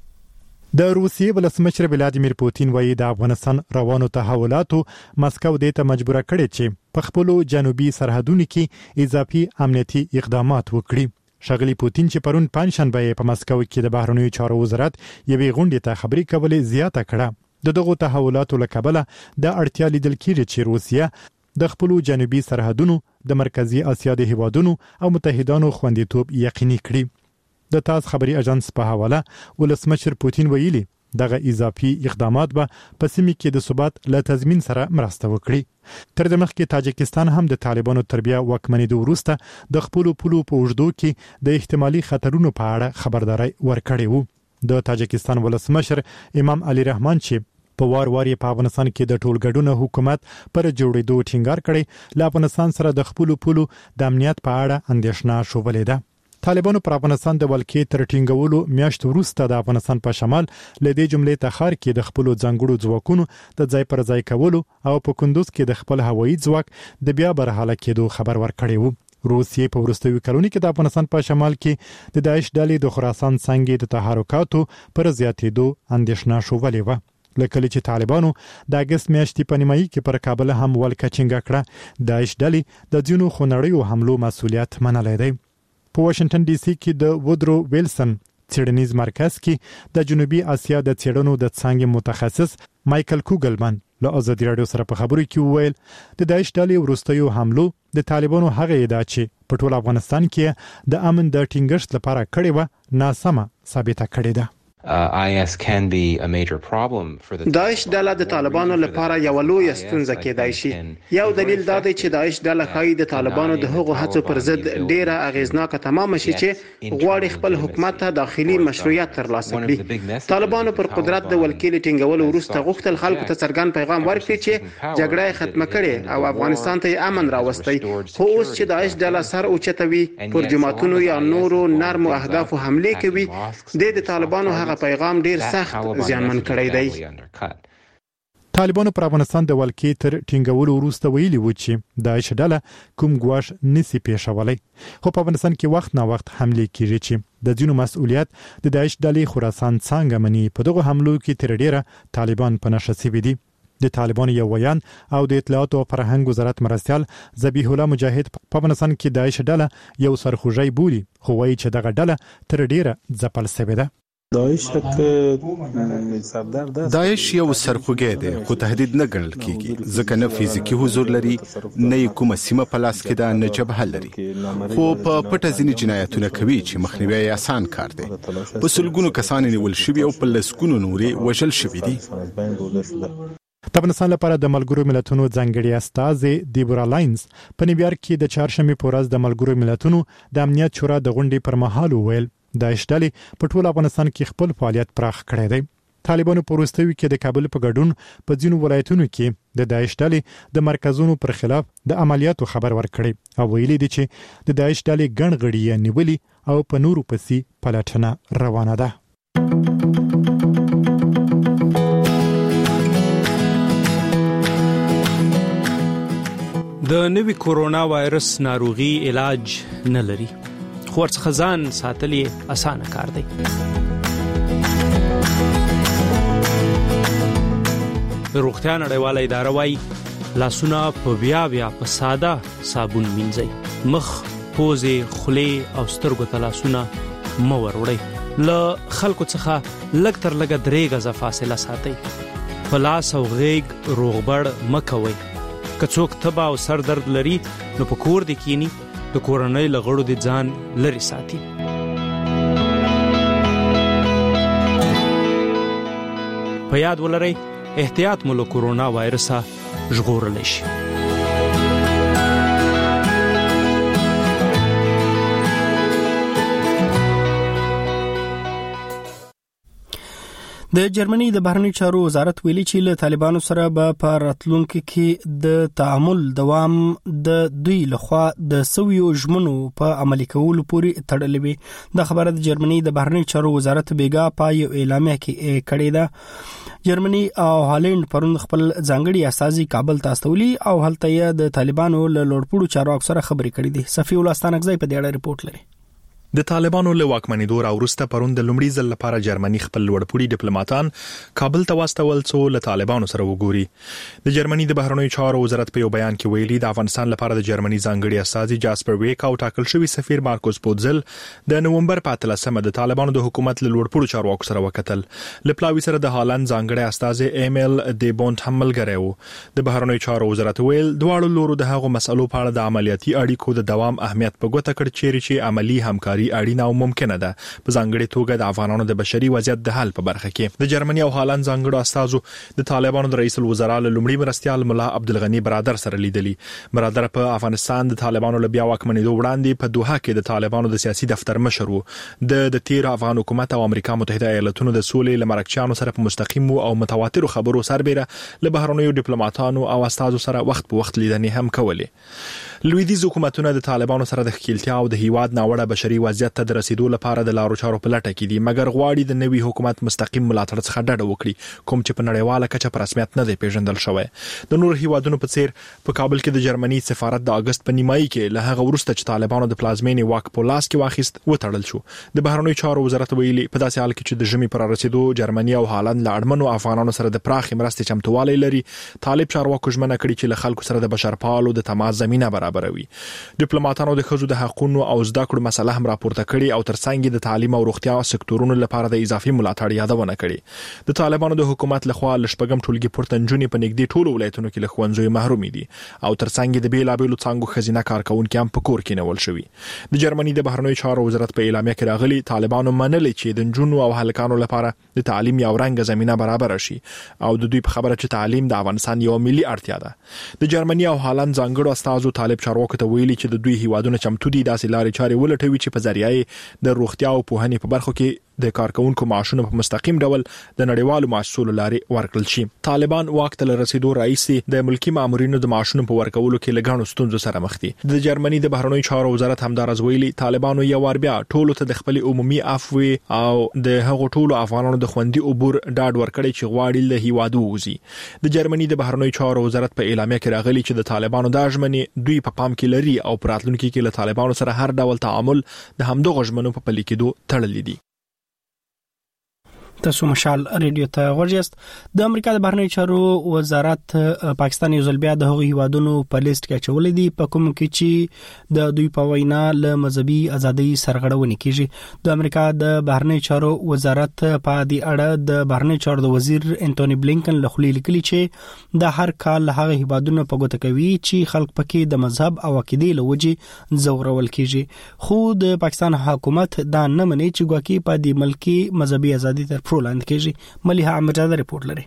د روسیې ولسمشر ولادیمیر پوتین وايي د افغانستان روانو تحولاتو مسکو د ته مجبور کړي چې په خپل جنوبي سرحدونو کې اضافي امنیتي اقدامات وکړي. شغلی پوتین چې پرون پنځشنبه په مسکو کې د بهرنیو چارو وزارت یوې غونډې ته خبري کولې زیاته کړه. دغه تحولاتو لکبله د اړتیا لیدل کېږي چې روسیا د خپل جنوبي سرحدونو د مرکزی اسیا د هیوادونو او متحدانو خوندیتوب یقیني کړي. د تاس خبري اژانس په حواله ولسمشر پوتین ویلي دغه اضافي اقدامات به په سیمه کې د ثبات له تضمین سره مرسته وکړي. تر دې مخکې تاجکستان هم د طالبانو تربیه واکمنېدو وروسته د خپل پولو په وجدو کې د احتمالي خطرونو په اړه خبرداري ورکړې وو. د تاجکستان ولسمشر امام علي رحمان چې په وار په افغانستان کې د ټولګډون حکومت پر جوړېدو ټینګار کړي له افغانستان سره د خپل پولو د امنیت په اړه اندېښنه شوبلې ده. طالبانو پر افغانستان د ولکې تر ټینګولو میاشت وروسته د افغانستان په شمال لدې جملې ته خار کې د خپل ځنګړو ځواکونو د ځای پر ځای کولو او په کندوز کې د خپل هوایي ځواک د بیا برحاله کېدو خبر ورکړی وو. روسیې په وروستیو کلونو کې د افغانستان په شمال کې د داعش ډلې د خراسان څنګه د تحرکاتو پر زیاتېدو اندېښنه شوولې و. لکه چې طالبانو د اگست میاشتې په نیمایي کې پر کابل هم ولکه چنګ کړه. داعش ډلې د ځینو خونړیو حملو مسؤلیت منلی دی. په واشنگټن ډي سي کې د وودرو ویلسن څېړنیز مرکز کې د جنوبي اسیا د څېړنو د څنګه متخصص مایکل کوګلمن له ازادي رادیو سره په خبرو کې وویل د داعش ډلې وروستیو حملو د طالبانو هغه ادعا چې په ټول افغانستان کې د امن د ټینګښت لپاره کړې و ناسمه ثابته کړې ده. IS can be a major problem for the داعش ډله د طالبانو لپاره یو لوی ستونزه کېدای شي. یو دلیل دا دی چې داعش ډله ښایي د طالبانو د هغو هڅو پر ضد ډیره اغیزناکه تمام شي چې غواړي خپل حکومت ته داخلي مشروعیت ترلاسه کړي. طالبانو پر قدرت د ولکې ټینګولو وروسته غوښتل خلکو ته څرګند پیغام ورکړي چې جګړه ختمه کړي او افغانستان ته امن راوستي. خو اوس چې داعش ډله سر اوچتوي پر جماعتونو یا نورو نرمو اهدافو حمله کوي د طالبانو پیغام ډیر سخت زیانمن کړی دی. طالبانو پر افغانستان د ولکې تر ټینګولو وروسته ویلي و چې داعش ډله کوم ګواښ نسی پیښولی، خو په افغانستان کې وخت نه وخت حمله کیږي چې د ځینو مسؤلیت د داعش ډلې خراسان څنګه مني. په دغه حملو کې تر ډیره طالبان په نشه سوي دي. د طالبانو یو ویان او د اطلاعات او فرهنګ وزارت مرستيال ذبیح الله مجاهد په افغانستان کې داعش ډله یو سرخوږی بولي، خو وایي چې دغه ډله تر ډیره ځپل شوې ده. داعش یو سرخوږی دی خو تهدید نه ګڼل کیږي، ځکه نه فزیکی حضور لري، نه کومه سیمه په لاس کې ده، نه جبهه لري، خو په پټه ځینې جنایتونه کوي چې مخنیوي یې آسان کار دی. په سلګونو کسان نیول شوي او په لسګونو نورې وژل شوي دي. د افغانستان لپاره د ملګرو ملتونو ځانګړي استازي دیبورا لاینز په نیویارک کې د چهارشنبه په ورځ د ملګرو ملتونو د امنیت شورا د غونډې پر مهال وویل داعش ډلې په ټول افغانستان کې خپل فعالیت پراخ کړی دی. طالبانو په وروستیو کې د کابل په ګډون په ځینو ولایتونو کې د داعش ډلې د مرکزونو پر خلاف د عملیاتو خبر ورکړي او ویلي دي چې د داعش ډلې ګڼ غړي یې نیولي او په نورو پسې پلټنه روانه ده. د نوي کورونا وایرس ناروغي علاج نه لري، خو ورڅخه ځان ساتل یې اسانه کار دی. روغتیا نړیواله اداره وايي لاسونه په بیا په ساده صابون مینځئ، مخ، پوزې، خولې او سترګو ته لاسونه مه وروړئ. له خلکو څخه لږ تر لږه 3 غزه فاصله ساتئ. په لاس او غیږ روغبړ مه کوئ. که څوک تبه او سر درد لري نو په کور دې کینی، د کورنۍ له غړو دې ځان لري ساتي. په یاد ولرئ احتیاط مو له کورونا وایرسه ژغورلی شي. د جرمني د بهرنی چارو وزارت ویلي چې له طالبانو سره به په راتلونکي کې د تعامل دوام د دوی لخوا د سویو ژمنو په عملي کولو پورې تړلې وي. د خبره د جرمني د بهرنی چارو وزارت بیګا په یو اعلامیه کې کړې ده. جرمني او هالند پرون خپل ځانګړي استازي کابل ته استولي او هلته یې د طالبانو له لوړپوړو چارواکو سره خبرې کړې دي. صفي الله ستانکزی په دې اړه ریپورت لري. د طالبانو له واکمنېدو راوروسته پرون د لومړي ځل لپاره جرمني خپل لوړپوړي ډیپلوماټان کابل ته واستول څو له طالبانو سره وګوري. د جرمني د بهرنیو چارو وزارت په یو بیان کې ویلي د افغانستان لپاره د جرمني ځانګړي استازي جاسپر ویک او ټاکل شوی سفیر مارکوس پودزل د نومبر په 13مه د طالبانو د حکومت له لوړپوړو چارواکو سره وکتل. لپلاوي سره د هالند ځانګړي استازي ایمیل دی بونت هم ملګری وو. د بهرنیو چارو وزارت ویل دواړو لورو د هغو مسلو په اړه د عملیاتي اړیکو د دوام اهمیت په ګوته کړ چې عملی همکاري اړینه او ممکن ده په ځانګړي توګه د افغانانو د بشري وضعیت د حل په برخه کې. د جرمني او هالند ځانګړو استازو د طالبانو د رئیس الوزرا له لومړي مرستيال ملا عبدالغنی برادر سره لیدلي. برادر په افغانستان د طالبانو له بیا واکمنېدو وړاندې په دوحه کې د طالبانو د سیاسي دفتر مشر وو. د تیر افغان حکومت او امریکا متحده ایالاتونو د سولې لمرکچانو سره په مستقیم او متواتر خبرو سربېره له بهرنیو ډیپلوماټانو او استازو سره وخت په وخت لیدنې هم کولې. لویدیز حکومتونه د طالبانو سره د ښکیلتیا او د هیواد ناوړه بشري وضعیت ته د رسیدو لپاره د لارو چارو په لټه کې دي، مګر غواړي د نوي حکومت مستقیم ملاتړ څخه ډډه وکړي، کوم چې په نړیواله کچه په رسمیت نه دی پیژندل شوی. د نور هیوادونو په څیر په کابل کې د جرمني سفارت د اگست په نیمایي کې له هغه وروسته چې طالبانو د پلازمینې واک په لاس کې واخیست وتړل شو. د بهرنیو چارو وزارت ویلي په داسې حال کې چې د ژمي پر رسیدو جرمني او هالند له اړمنو افغانانو سره د پراخې مرستې چمتووالی لري، طالب چارواکو ژمنه کړې چې له خلکو سره د بشرپالو د تماس زمينه برابروي. ډیپلوماټانو د ښځو د حقوقو او زده کړو مسله هم راپورته کړې او ترڅنګ د تعلیم او روغتیا سکتورونو لپاره د اضافي ملاتړ یادونه کړې. د طالبانو د حکومت لخوا لشپږم ټولګي پورته نجونې په نږدې ټولو ولایتونو کې له ښوونځیو محرومې دي او ترڅنګ د بیلابېلو څانګو ښځینه کارکونکي هم په کور کې نیول شوي. د جرمني د بهرنیو چارو وزارت په اعلامیه کې راغلي طالبانو منلي چې د نجونو او هلکانو لپاره د تعلیم یو رنګ زمينه برابر شي او د دوی په خبره چې تعلیم د افغانستان یو ملي اړتیا ده. د جرمني او هالند ځانګړو استازو طالب چارواکو ته ویلي چې د دوی هیوادونه چمتو دي داسې لارې چارې ولټوي چې په ذریعه د روغتیا او پوهنې په برخو کې د کارکونکو معاشونه په مستقیم ډول د نړیوالو مؤسسو لارې ورکړل شي. طالبان واک ته رسیدو رئیس د ملکی مامورینو د معاشونو په ورکولو کې لګانو ستونزو سره مخ دي. د جرمني د بهرنیو چارو وزارت همدارز ویلي طالبانو یو ور بیا ټولو ته د خپل عمومي عفو او د هغو ټولو افغانانو د خوندي عبور ډاډ ورکړي چې غواړي له هیوادو وځي. د جرمني د بهرنیو چارو وزارت په اعلامیه کې راغلي چې د طالبانو د ژمنې دوی په پام کې لري او په راتلونکي کې له طالبانو سره هر ډول تعامل د همدغه ژمنو په پلي کېدو تړلې دي. تاسو مشال ریډیو ته ورجست. د امریکا د بهرنیو چارو وزارت پاکستان یو ځل بیا د هغو هیوادونو په لیست کې اچولې دي په کوم کې چې د دوی په وینا له مذهبي ازادۍ سرغړونه کیږي. د امریکا د بهرنیو چارو وزارت په دې اړه د بهرنیو چارو د وزیر انټونی بلینکن له خولې لیکلي چې د هر کال هغه هیوادونو په ګوته کوي چې خلک پکې د مذهب او عقیدې له وجې زورول کیږي. خو د پاکستان حکومت دا نه مني چې ګواکې په دې ملک مذهبي ازادي تر پرولاند کېږي. مليحه احمدزاده رپورټ لري.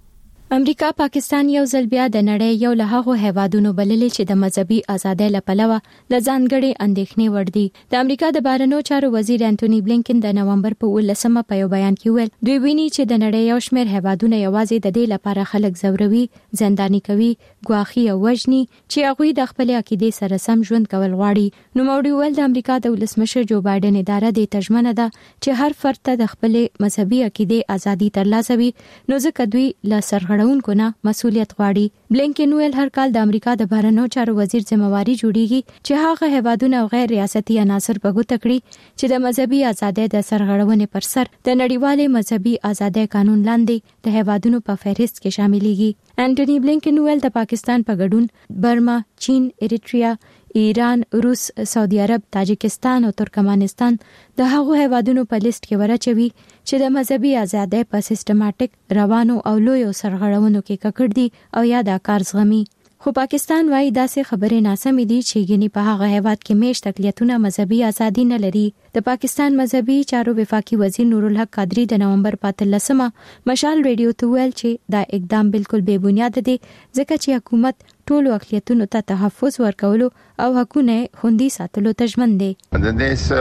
امریکا پاکستان یو ځل بیا د نړۍ یو له هغو هیوادونو بللې چې د مذهبي ازادۍ لپاره د ځانګړي اندېښنې وړ دي. د امریکا د بهرنیو چارو وزیر انټونی بلینکن د نومبر په 18مه په یو بیان کې ویل دوی ویني چې د نړۍ یو شمېر هیوادونه یوازې د دې لپاره خلک زوروي، زنداني کوي، ګواښي او وژني چې هغوی د خپل عقیدې سره سم ژوند کول غواړي. نوموړي ویل د امریکا د ولسمشر جو بایدن اداره د تجمنه ده چې هر فرد ته د خپل مذهبي عقیدې ازادي ترلاسه وي، نو ځکه دوی له سرغړونکو نه مسؤلیت غواړي. بلینکن ویل هر کال د امریکا د بهرنیو چارو وزیر ذمہواری جوړیږي چې هغه هیوادونه او غیر ریاستي عناصر په ګوته کړي چې د مذهبي ازادۍ د سرغړونې پر سر د نړیوال مذهبي ازادۍ قانون لاندې د هیوادونو په فهرست کې شاملېږي. انټونی بلینکن ویل د پاکستان په ګډون برما، چین، اریټریا، ایران، روس، سعودي عرب، تاجکستان او ترکمنستان د هغو هیوادونو په لیست کې ورچوي چې د مذهبي ازادۍ په سیستماتیک روانو او لویو سرغړونو کې ککړ دي او یا د کار زغمي. خو پاکستان وايي داسې خبرې ناسمې دي چې ګنې په هغه هیواد کې میشت اقلیتونه مذهبي ازادي نه لري. د پاکستان مذهبي چارو وفاقي وزیر نورالحق قادری د نومبر 15مه مشال ریډیو ته ویل چې دا اقدام بالکل بے بنیاد دی ځکه چې حکومت ټولو اقلیتونو ته تحفظ ورکولو او حقونه خوندي ساتلو ته ژمن دي. د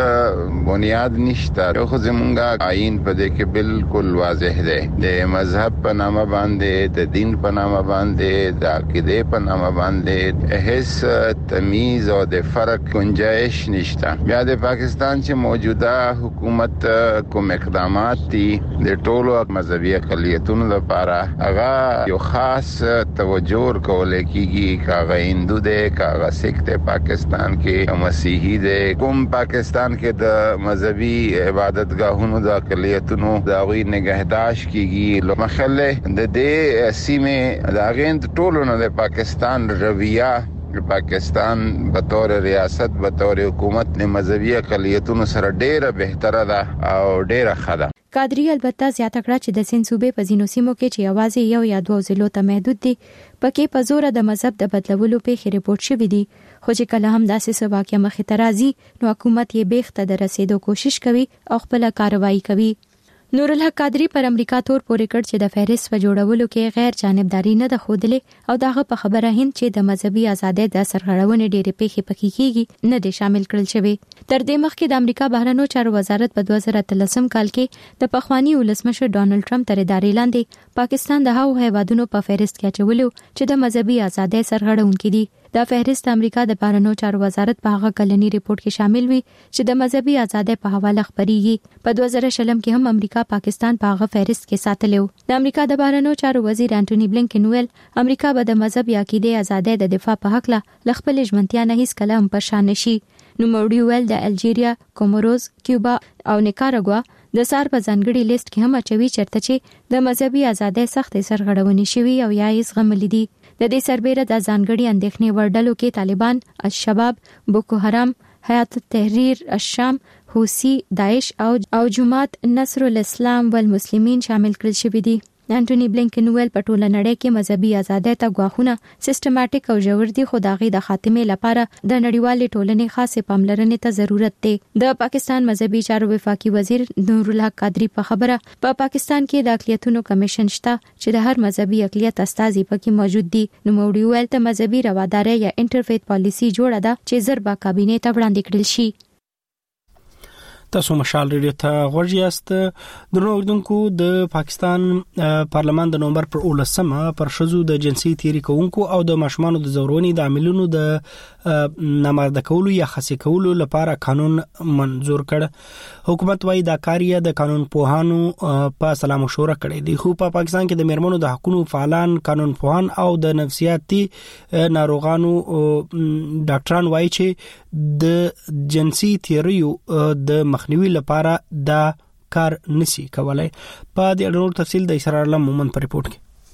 دې بنیاد نشته. خو زمونږه آئین په دې کې بالکل واضح دی. د مذهب په نامه باندې، د دین په نامه باندې، د عقیدې په نامه باندې هیڅ تمیز او د فرق گنجائش نشته. بیا د پاکستان چې موجوده حکومت کوم اقدامات دي د ټولو مذهبي اقلیتونو لپاره هغه یو خاص توجه ورکول کیږي. کاغه هندو دی، کاغه سکھ دی، پاکستان کې مسیحي دی، کوم پاکستان کې د مذهبي عبادتګاهونو د اقلیتونو د غوي نگهداشت کیږي. مخله د دې سیمه د غیند ټولو نه د پاکستان رویه پاکستان بطور ریاست بطور حکومت نه مذهبي اقلیتونو سره ډیره بهتره ده او ډیره ښه ده. قادری البته زیاته کړه چې د سند صوبې په ځینو سیمو کې چې یوازې یو یا دوه ضلعو ته محدود دي پکې په زور د مذهب د بدلولو پیښې ریپورت شوې دي. خو چې کله هم داسې څه واقعه مخې ته راځي نو حکومت یې بیخته د رسیدو کوشش کوي او خپل کاروایی کوي. نورالحق قادری پر امریکا تور پورې کړ چې د فهرست په جوړولو کې غیر جانبداري نه ده ښودلې او دغه په خبره هند چې د مذهبي ازادۍ د سرغړونې ډېرې پیښې پکې کیږي نه دي شامل کړل شوی. تر دې مخکې د امریکا بهرنیو چارو وزارت په 2013 کال کې د پخوانی ولسمشر ډونالد ټرمپ تر ادارې لاندې پاکستان د هغو هیوادونو په فهرست کې اچولو چې د مذهبي ازادۍ سرغړونکي دي. دا فهرست امریکا د بهرنیو چارو وزارت په هغه کلنی ریپورت کې شامل وي چې د مذهبي ازادۍ په حواله خبريږي. په 2020 کې هم امریکا پاکستان په هغه فهرست کې ساتلو. د امریکا د بهرنیو چارو وزیر انټونی بلینکن ویل امریکا به د مذهبي عقیدې ازادۍ د دفاع په حق له خپل ژمنتیا نه هیڅ کله هم پرشان نشي. نو موړي ویل د الجیریا، کوموروز، کیوبا او نیکاراګوا د سار په ځانګړي لیست کې هم اچوي چرته چې د مذهبي ازادۍ سختې سرغړونې شوي او یا یې زغملې دي. د دې سربېره د ځانګړي اندېښنې وړ کې طالبان، الشباب، بوکو حرام، حیات التحریر الشام، حوثي، داعش او جماعت نصر الاسلام والمسلمین شامل کړل شوي دي. انټونی بلینکن ویل په ټوله نړۍ کې مذهبي ازادۍ ته ګواښونه سیستماتیک او ژور دي خو د هغې د خاتمې لپاره د نړیوالې ټولنې خاصې پاملرنې ته ضرورت دی. د پاکستان مذهبي چارو وفاقي وزیر نورالحق قادری په خبره په پاکستان کې د اقلیتونو کمیشن شته چې د هر مذهبي اقلیت استازي پکې موجود دي. نوموړي ویل ته مذهبي رواداري یا انټرفیت پالیسی جوړه ده چې زر با کابینې ته وړاندې کړل شي. تاسو مشال ریډیو ته غوږ یاست. درنو اوریدونکو، د پاکستان پارلمان د نومبر پر 18 پر شذو د جنسي تیری کوونکو او د ماشومانو د زورونی د عاملونو د نامرده کولو یا خصي کولو لپاره قانون منزور کړ. حکومت وايي دا کاریه د قانون پوهانو په سلا مشوره کړې دي. خو په پاکستان کې د میرمنو د حقوقو فعالان، قانون پوهان او د نفسیاتي ناروغانو ډاکټران وايي چې د جنسي تیریو د مخنیوي لپاره دا کار نشي کولای. په دې اړه تفصیل د اسرار الله مومن پر ریپورت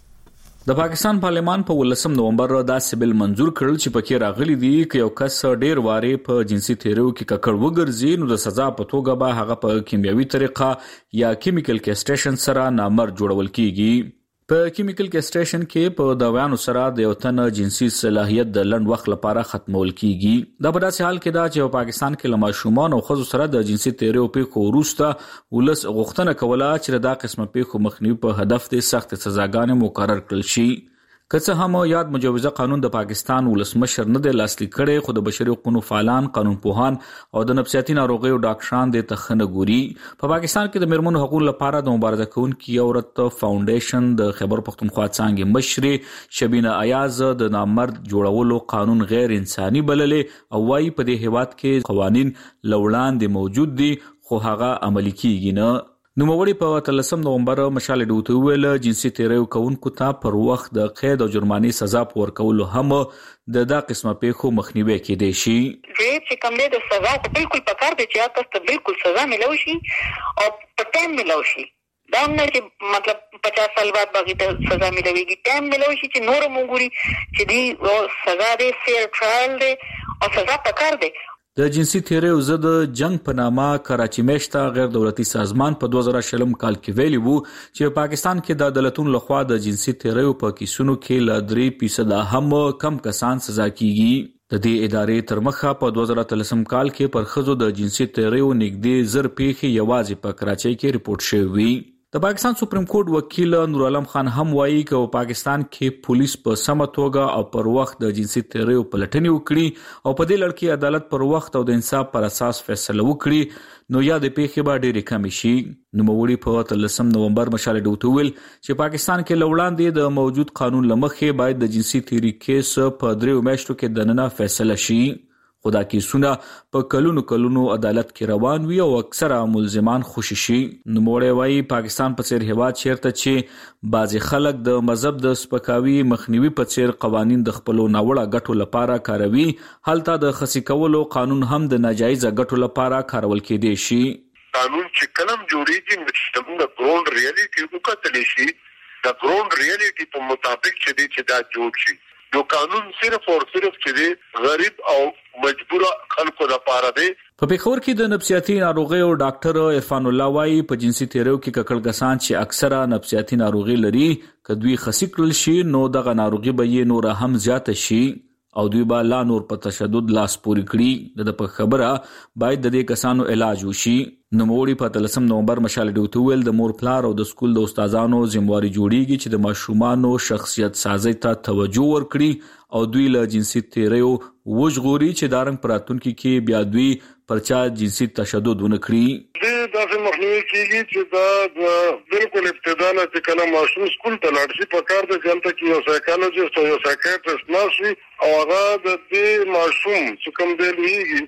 کې. د پاکستان پارلمان په 18 نومبر دا سیبل منزور کړل چې پکې راغلي دي چې یو کس ډیر واره په جنسي تیریو کې ککړ وګرځي نو د سزا په توګه به هغه په کیمیاوي طریقه یا کیمیکل کیسټریشن سره نامرد جوړول کیږي. په کیمیکل کیسټریشن کې په دوايانو سره د یو تن جنسي صلاحیت د لنډ وخت لپاره ختمول کیږي. دا په داسې حال کې دا چې په پاکستان کې لماشومان او خزو سره د جنسي تیریو په وروسته ولس غوښتنه کوله چې دا قسمه په مخنیوي په هدف د سخت سزاګانې مقرر کړل شي. که څه هم یاد مجوزه قانون د پاکستان ولسمشر نه د لاسلیک کړي، خو د بشري حقوقو فعالان، قانون پوهان او د نفسیاتي ناروغیو ډاکټران د تخنه ګوري. په پاکستان کې د میرمنو حقوقو لپاره د مبارزه کوونکو عورت فاونډیشن د خیبر پختونخوا څنګه مشري شبینه ایاز د نامرد جوړولو قانون غیر انساني بللې او وايي په دې هیواد کې قوانين لوړاندې موجود دي خو هغه عملي کیږي نه. نوموړي په 13 نومبر مشال ډوته ویل جنسي تیریو کوونکو ته پر وخت د قید او جرماني سزا ورکول هم د قسمه پیښو مخنیوي کېدای شي. چې کوم د سزا بالکل پکار دي چې تاسو ته بالکل سزا ملوي شي او په ټیم ملوي شي. دا نه چې مطلب 50 سال بعد باقي ته سزا ملويږي، ټیم ملوي شي چې نور موږ چې دی سزا دې فیر ټرایل دی او سزا پکار دی. د جنسي تیریو ضد جنگ په نامه کراچي میشته غیر دولتي سازمان په 2000 کال کې ویلي وو چې پاکستان کې د عدالتونو لخوا د جنسي تیریو په کیسونو کې ل 3% هم کم کسان سزا کیږي. د دې ادارې تر مخه په 2013 کال کې پر خزو د جنسي تیریو نږدې 1000 پیښې یوازې په کراچي کې ریپورت شوې. د پاکستان سپریم کورټ وکیل نور عالم خان هم وایي چې په پاکستان کې پولیس په سمه توګه او پر وخت د جنسي تیریو پلټنې وکړي او په دې لړ کې عدالت پر وخت او د انصاف پر اساس فیصله وکړي نو یا د پیښې به ډېرې کم شي. نوموړي په 13 نومبر مشال ډوته ویل چې پاکستان کې لوړاندې د موجود قانون لمخې باید د جنسي تیری کیس په 3 میاشتو کې دننه فیصله شي. خدا کیسونه په کلونو عدالت کې روان وي او اکثره ملزمان خوشي شي. نوموړی وايي پاکستان په څیر هیواد چیرته چې بعضي خلک د مذهب د سپکاوي مخنیوي په څیر قوانين د خپلو ناوړه ګټو لپاره کاروي، هلته د خصي کولو قانون هم د ناجایز ګټو لپاره کارول کېدی شي. قانون چې کلم جوړیږي د ګراوند ریالټي وکړل شي، د ګراوند ریالټي په مطابق چې دا جوړ شي. نو قانون صرف او صرف چې غریب او مجبور خلکو لپاره دی. په پیښور کې د نفسیاتي ناروغیو ډاکټر عرفان الله وايي په جنسي تیریو کې ککړ کسان چې اکثره نفسیاتي ناروغي لري کدوې خصي کړل شي نو دغه ناروغي به یې نور هم زیات شي او دوی به لا نور په تشدد لاس پوري کړي. د په خبره باید د دې کسانو علاج وشي. نوموړي په 13 نومبر مشال ډوته ویل د مور پلار او د سکول د استادانو ذمہواری جوړیږي چې د ماشومانو شخصیت سازي ته توجه ورکړي او دوی له جنسي تیریو وژغوري چې دارنګ پراتونکو کې بیا دوی پرچا جنسي تشدد ونه کړي. دا د مخنیوي کېږي چې دا بالکل ابتدا نه چې کله ماشوم سکول ته لاړ شي په کار د ځانته کې یو سایکالوجیست او یو سایکیاټریست ناشي او هغه د دې ماشوم چې کوم دی لویږي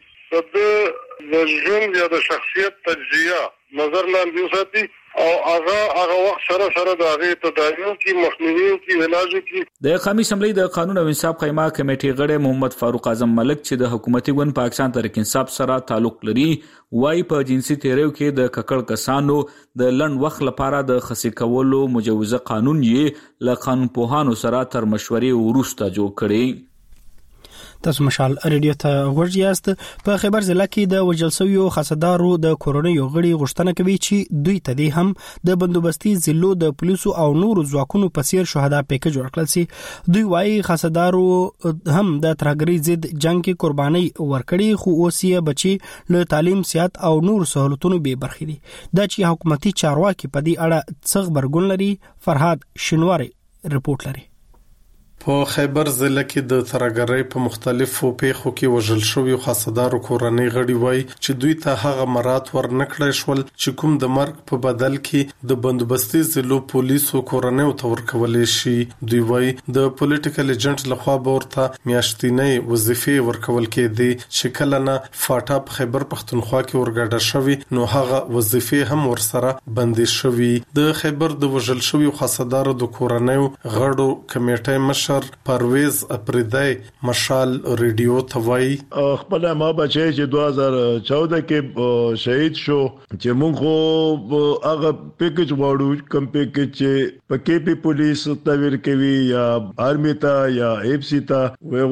د ژوند یا د شخصیت تجزیه نظر لاندې وساتي او هغه وخت سره د هغه تداوی کی مخنیوي کی علاج کی. د قومي اسمبلی د قانون او انصاف قایمه کمیټې غړی محمد فاروق اعظم ملک چې د حکومتي ګوند پاکستان تحریک انصاف سره تعلق لري وايي په جنسي تیریو کې د ککړ کسانو د لنډ وخت لپاره د خصي کولو مجوزه قانون یې له قانون پوهانو سره تر مشورې وروسته جوړ کړي. تاسو مشال ریډیو ته غوږ یاست. په خیبر ضلع کې د وژل شویو خاصدارو د کورونو غړي غوښتنه کوي چې دوی ته هم د بندوبستي ضلعو د پولیسو او نورو ځواکونو په څیر شهدا پیکج ورکړل شي. دوی وايي خاصدارو هم د ترهګرۍ ضد جنگ کې قرباني ورکړي خو اوس یې بچي له تعلیم، صحت او نور سہولتونو به برخې دي. دا چې حکومتي چارواکي په دې اړه څه خبرګون لري. فرهاد شینواری رپورټ لري. په خیبر ضلع کې د ترګرۍ په مختلفو پیښو کې وژل شوی خاصدارو کورنۍ غړي وایي چې دوی ته هغه مراد ورنکړای شول چې کوم د مرګ په بدل کې د بندوبستي ضلعو پولیسو کورنۍ ته ورکولې شي. دوی وایي د پولیټیکل ایجنټ لخوا به ورته میاشتنۍ وظیفې ورکول کېدي چې کله نه فاټا په خیبر پښتونخوا کې ورګډه شوی نو هغه وظیفې هم ورسره بندي شوی. د خیبر د وژل شوی خاصدارو د کورنۍ غړو کمیټې مشر پرویز اپریدای مشال ریډیو ته وایي خپل ما بچی چې 2014 کې شهید شو چې موږ خو هغه پیکج واړو کم پیکج چې پکې په پولیس تاویر کوي یا آرمي ته یا اف سی ته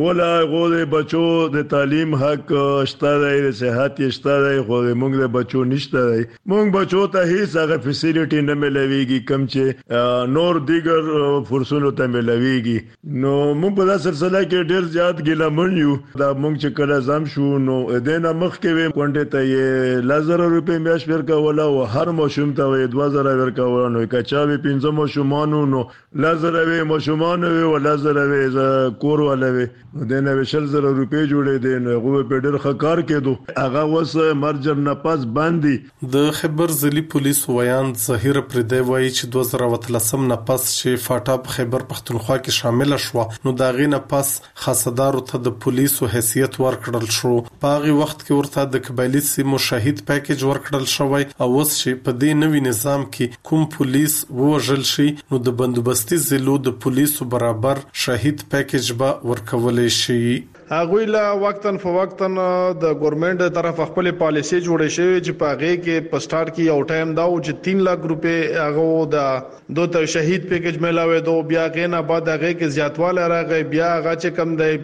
وغوله بچو د تعلیم حق شته د صحت شته خو موږ د بچو نشته موږ بچو ته هیڅ هغه فیسیلیټي نه ملويږي کم چې نور دیگر فرصتونو ته ملويږي. نو موږ په داسې سلسله کې ډېر زیات ګیلمن یو دا موږ چې کله زم شو نو دینه مخ کې کونډه ته یې 1000 روپے میاش ورکوله او هر ماشوم ته 2000 ورکوله نو کچاوي 15 ماشومان نو 1000 ماشومان او 1000 کور ولوي دینه 200 روپے جوړې دي نو هغه په ډېر خکار کېدو هغه وس مرجر نه پاس باندې. د خیبر ضلعي پولیس ویان ظهیر پردی وایي چې 2013 نه پس چې فاټا په خیبر پښتونخوا کې شامل شو نو دا غینه پس خاصدارو ته د پولیسو حیثیت ورکړل شو. په هغه وخت کې ورته د قبایلی سیمو شهید پیکج ورکړل شوی او اوس چې په دې نوي نظام کې کوم پولیس وژل شي نو د بندوبستي ضلعو د پولیسو برابر شهید پیکج به ورکولې شي. هغه لا وقتن فوقتن د ګورنمنت طرف خپل پالیسي جوړې شوی چې په هغه کې په سٹارټ کې یو ټایم دا و چې 3 لک روپے هغه د دوه شهید پیکج ملاوي دو بیا غینه بعد هغه کې زیاتواله راغی بیا هغه چې کم دی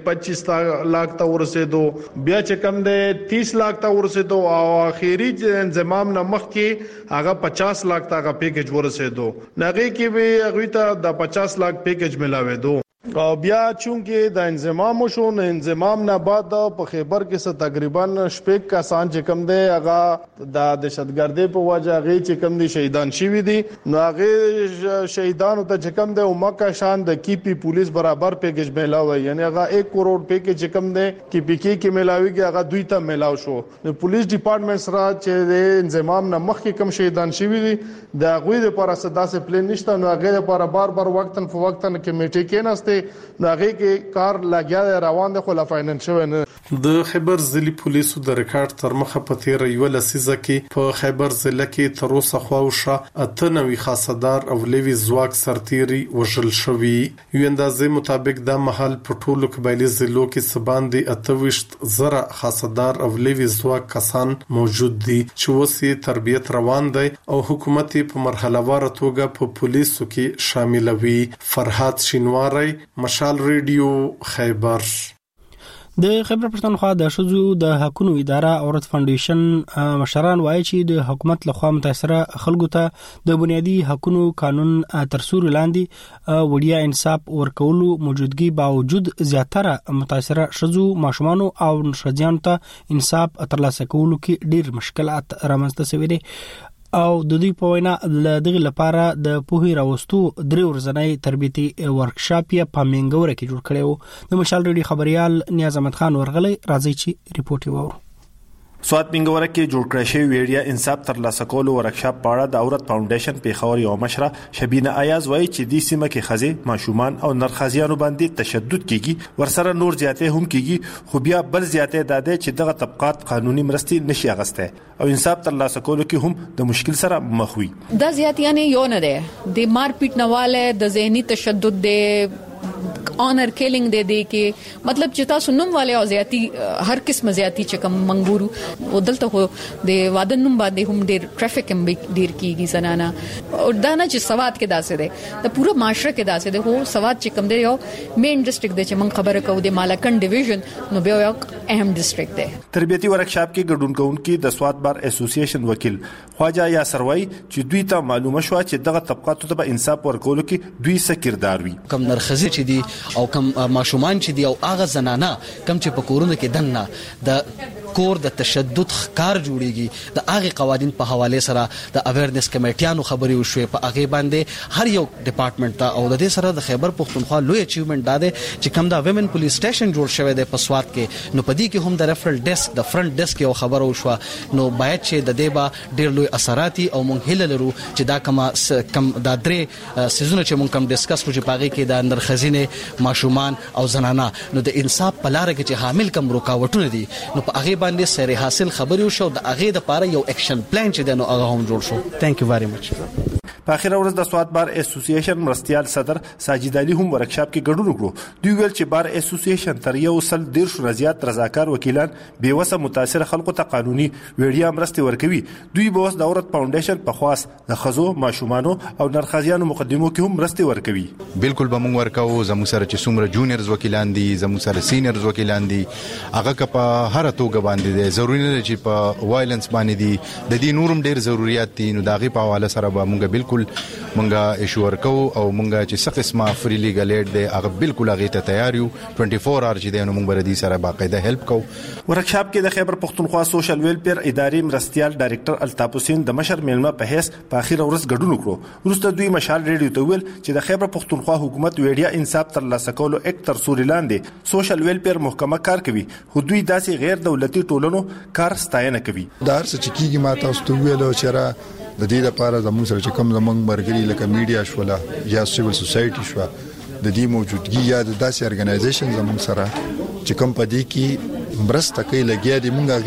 25 لک ته ورسېدو بیا چې کم دی 30 لک ته ورسېدو او اخیری انضمام نه مخ کې هغه 50 لک ته هغه پیکج ورسېدو نغې کې به هغه ته د 50 لک پیکج ملاوي دو او بیا چونکه د انضمام شو نه انضمام نه بعد په خیبر کې څه تقریبا شپږ کسان چې کم دی هغه د دهشتګردۍ په وجه هغه چې کم دي شهیدان شوی دي نو هغه شهیدانو ته چې کم دی او مکه شان د کی پی پولیس برابر پیکج ملاوي یعنی هغه 1 کروڑ پیکج چې کم دی کی پی کې ملاويږي هغه دوی ته ملاو شو. نو پولیس ډپارټمنټ سره چې د انضمام نه مخکې کم شهیدان شوی دي د هغه لپاره صداسه پلان نشته نو هغه لپاره بار وقتن فوقتن کمیټه کې نهسته دغه کې کار لګیا روان دي خو لا فاینانشل نه. د خیبر ضلعي پولیسو د ریکارډ تر مخه په تیر یو لسیزه کې په خیبر ضلع کې تر اوسه خواوشه 98 خاصدار او لوی ځواک سرتيري وژل شوی. یو اندازې مطابق د محل په ټولو قبایلی ضلعو کې سباندې 28 زره خاصدار او لوی ځواک کسان موجود دي چې وسې تربیت روان دي او حکومت په مرحله وار توګه په پولیسو کې شاملوي. فرحات شینواری مشال ریډیو خیبر. د خیبر پښتونخوا د شذو د حقوقو اداره اورت فاونډیشن مشران وایي چې د حکومت لخوا متاثره خلکو ته د بنیادی حقوقو قانون تر سوري لاندې وړیا انصاف ورکولو موجودګي باوجود زیاتره متاثره شذو ماشومان او شذیان ته انصاف ترلاسه کولو کې ډیر مشکلات رامنځته شوي دي او د دوی په وینا دغه لپاره د پوهې راوستو درې ورځنۍ تربیتي ورکشاپ یې په منګوره کې جوړ کړو. د مشال ریډیو خبريال نیاز احمد خان ورغلی راځي چې ریپورت وورو. سواد منګوره کې جوړ کړی شوی ویډیا انصاف ترلاسه کولو ورکشاپ په اړه د اورت فاونډیشن پیښور یو مشره شبینه ایاز وایي چې د سیمه کې خزي ماشومان او نرخازیانو باندې تشدد کیږي ورسره نور زیاتې هم کیږي خو بیا بل زیاتې داده چې دغه طبقات قانوني مرستې نشي اغسته او انصاف ترلاسه کولو کې هم د مشکل سره مخ وي. د زیاتیانه یو نه ده د مارپیټ نواله د ذهني تشدد د آنر کیلینګ د دې کې مطلب چې تاسو نوم والے او زیاتی هر قسم زیاتی چې کوم منګورو او دلته خو د وادن نوم باندې هم ډیر ټریفیک هم ډیر کیږي زنانه او دا نه چې سواد کې داسې ده د پوره معاشره کې داسې ده هو سواد چې کوم دی یو مین ډیسټریکټ دی چې من خبره کوو د مالکن ډیویژن نو به یو اهم ډیسټریکټ دی. تربیتی ورکشاپ کې ګډون کوونکي د سواد بار اسوسییشن وکیل خواجه یا سروي چې دوی ته معلومه شو چې دغه طبقاتو ته انصاف ورکولو کې دوی څه کردار وي. کم نرخزي چې شوې دي او کم ماشومان چې دي او هغه زنانه کم چې په کورونو کې دنه د کور د تشدد ښکار جوړیږي د هغه قوانين په حواله سره د اویرنس کمیټیانو خبري وشوي په هغه باندې هر یو ډپارټمنټ ته او د دې سره د خیبر پختونخوا لوی اچیومنت داده چې کوم دا ویمن پولیس سټیشن جوړ شوی دی په سواد کې نو پدې کې هم د ریفرل ډیسک د فرنٹ ډیسک یو خبر وشو نو باید چې د دې با ډیر لوی اثراتي او مونږ هله لرو چې دا کم دا درې سيزونه چې مونږ کم ډیسکس کوو چې پاږي کې د اندر خزینه ماشومان او زنانه نو د انصاف په لار کې چې حامل کم رکاوټونه دي نو په هغه باندې سره حاصل خبري وشو د هغه د لپاره یو اکشن پلان چې دنو هغه هم جوړ شو ثانک یو ویری مچ په اخر ورځ د سواد بار اسوسییشن مرستيال صدر ساجد علي هم ورکشاپ کې ګډون وکړو دوی ویل چې بار اسوسییشن تر یو سل ډیر شو رضایت رضاکار وکیلان بیوسه متاثر خلکو ته قانوني ویډیا مرستي ورکوي دوی به اوس د اورت فاونډیشن په خواس د خزو ماشومانو او نرخزیانو مقدمو کې هم مرستي ورکوي بالکل به موږ ورکاو زموږ سره چې څومره جونیرز وکیلان دي زموږ سره سینیرز وکیلان دي هغه په هر توګه باندې دي ضروري نه چې په وایلنس باندې دي د دې نورم ډیر ضرورت دي نو داغه په حواله سره به موږ بالکل مونږه ایشور کو او مونږه چې څه قسمه فری لیګل ایډ دی هغه بالکل هغه ته تیار یو 24 اور چې دی نو مونږ بردي سره باقاعده هیلپ کو ورکشاپ کې د خیبر پختونخوا سوشل ویلفیر ادارې مرستيال ډایریکټر الطاف حسین د مشر میلمه په هیڅ په اخر ورځ ګډون وکړو وروسته دوی مشال ریډیو ته ویل چې د خیبر پختونخوا حکومت ویډیا انصاف تر لاسه کولو یک تر سوري لاندې سوشل ویلفیر محکمه کار کوي خو دوی داسې غیر دولتي ټولنو کار ستاینه کوي دا څه چې کیږي ماته واستو ویلو چې د دې لپاره زموږ سره چې کوم زموږ مرګري لکه میډیا شوله یا سیویل سوسایټي شو د دې موجودګي یا د داسې ارګنایزیشن زموږ سره چې کوم پدې کې مرسته کوي لګیا دي مونږ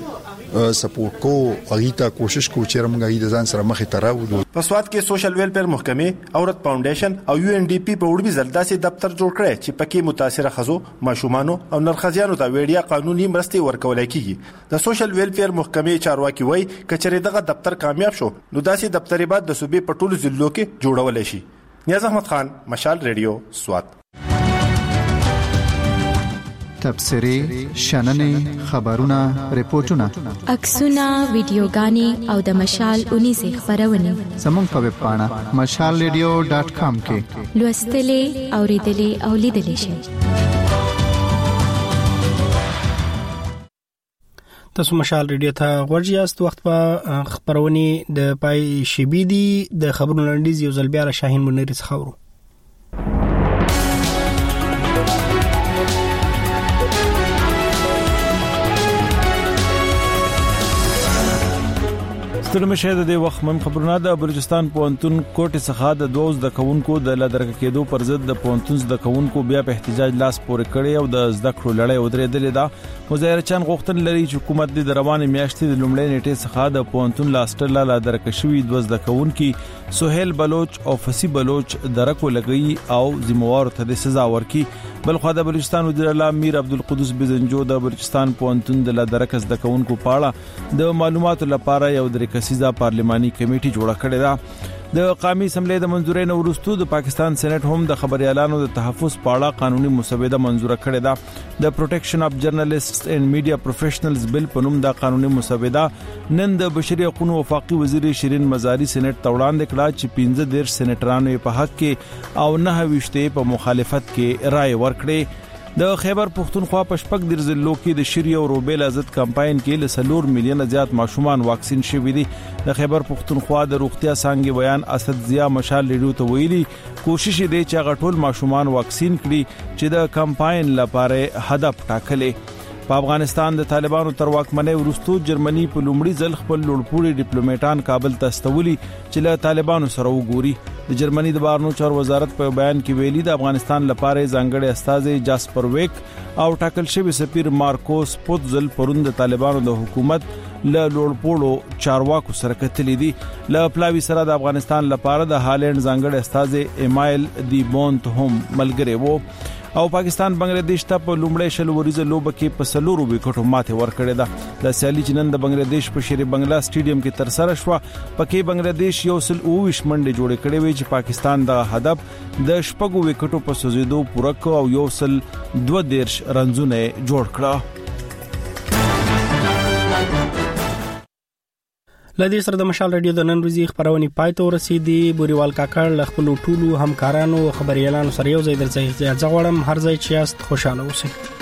غي سپورټ کو اغیتا کوشش کو چې موږ غي د ځان سره مخې ته راوړو په سواد کې سوشل ویلفیر محکمه اورت فاونډیشن او یو ان ډي پی په وړاندې زلداسي دفتر جوړ کړی چې پکې متاثر خزو ماشومانو او نرخزیانو ته ویډیا قانوني مرستي ورکول کیږي د سوشل ویلفیر محکمه چارواکي وای کچره دغه دفتر کامیاب شو نو داسې دفتر بعد د صوبې په ټولو ضلعو کې جوړول شي نیاز احمد خان مشال ریډیو سواد تبصرې شننې خبرونه ریپورتونه عکسونه ویډیوګانې او د مشال 19 خبرونه زموږ په ویب پاڼه mashalradio.com کې لوستلې اوریدلې او لیدلې شئ تاسو مشال ریډیو ته ورجیاست وخت په خبرونه د پای شبي دي د خبرونو لنډیز یو ځل بیا شاهین منیر څخه ستړي شه د وخت مم خبرونه د بلوچستان پونتون کوټه څخه د 12 د کونکو د لدرک کېدو پر ضد د پونتونز د کونکو بیا په احتجاج لاس پورې کړي او د زده کړو لړۍ ودرېدلې ده مظاهرچان غوښتن لري چې حکومت د روانې میاشتې د لومړۍ نیټې څخه د پونتون لاستر لا لدرک شوی 12 د کونکي سہیل بلوچ او فسی بلوچ درکو لګي او ذمہوار ته د سزا ورکړي بلخو د بلوچستان وزیر اعلی میر عبدالقدوس بزنجو د بلوچستان پونتون د لدرک د کونکو پاړه د معلوماتو لپاره یو د کسیزه پارلماني کمیټه جوړه کړې ده د قومي اسمبلی د منځورۍ نو وروسته د پاکستان سېنات هم د خبريالانو د تحفظ پاړه قانوني مسوده منزوره کړې ده د پروټیکشن اف جرنالستس اینڈ میډیا پروفیشنلز بل په نوم د قانوني مسوده نن د بشري حقوقو وفاقي وزیر شیرین مزاری سېنات ته وړاندې کړه چې 15 سېنټرانو په حق کې او 9 په مخالفت کې رائے ورکړي د خیبر پختونخوا په شپږ ضلعو کې د شری او روبیلا ضد کمپاین کې ل 3 میلیون زیات ماشومان واکسین شوي دي د خیبر پختونخوا د روغتیا څنګه بیان اسد ضیا مشال ریډیو ته ویلي کوشش دی چې غټول ماشومان واکسین کړي چې د کمپاین لپاره هدف ټاکلې په افغانستان د طالبانو تر واکمنۍ وروسته جرمني په لومړي ځل خپل لوړپوړي ډیپلوماټان کابل ته استولي چې له طالبانو سره وګوري د جرمني د بهرنیو چارو وزارت په بیان کې ویلي د افغانستان لپاره ځانګړي استازي جاسپر ویک او ټاکل شوی سفیر مارکوس پوتزل پروند طالبانو د حکومت له لوړپوړو چارواکو سره کتلې دي له پلاوی سره د افغانستان لپاره د هالند ځانګړي استازي ایمایل دی بونت هم ملګری وو او پاکستان بنگلاديش ته په لومړی شل وریزه لوب کې په سلورو وکټو ماته ورکړې ده د سیالي جنن د بنگلاديش په شری بنگلا سټیډیم کې تر سره شو پکې بنگلاديش یو سل 29 منډه جوړې کړې وې چې پاکستان د هدف د شپږو وکټو په سوزیدو پوره کو او یو سل 2 رنزونه جوړ کړه لدې سره د مشال رادیو د نن ورځې خبرونه پای ته ورسېدي. بوريوال کاکړ ل خپل ټولو همکارانو خبريالانو سره یو ځای درځي. زه غواړم هر ځای چې یاست خوشاله اوسئ.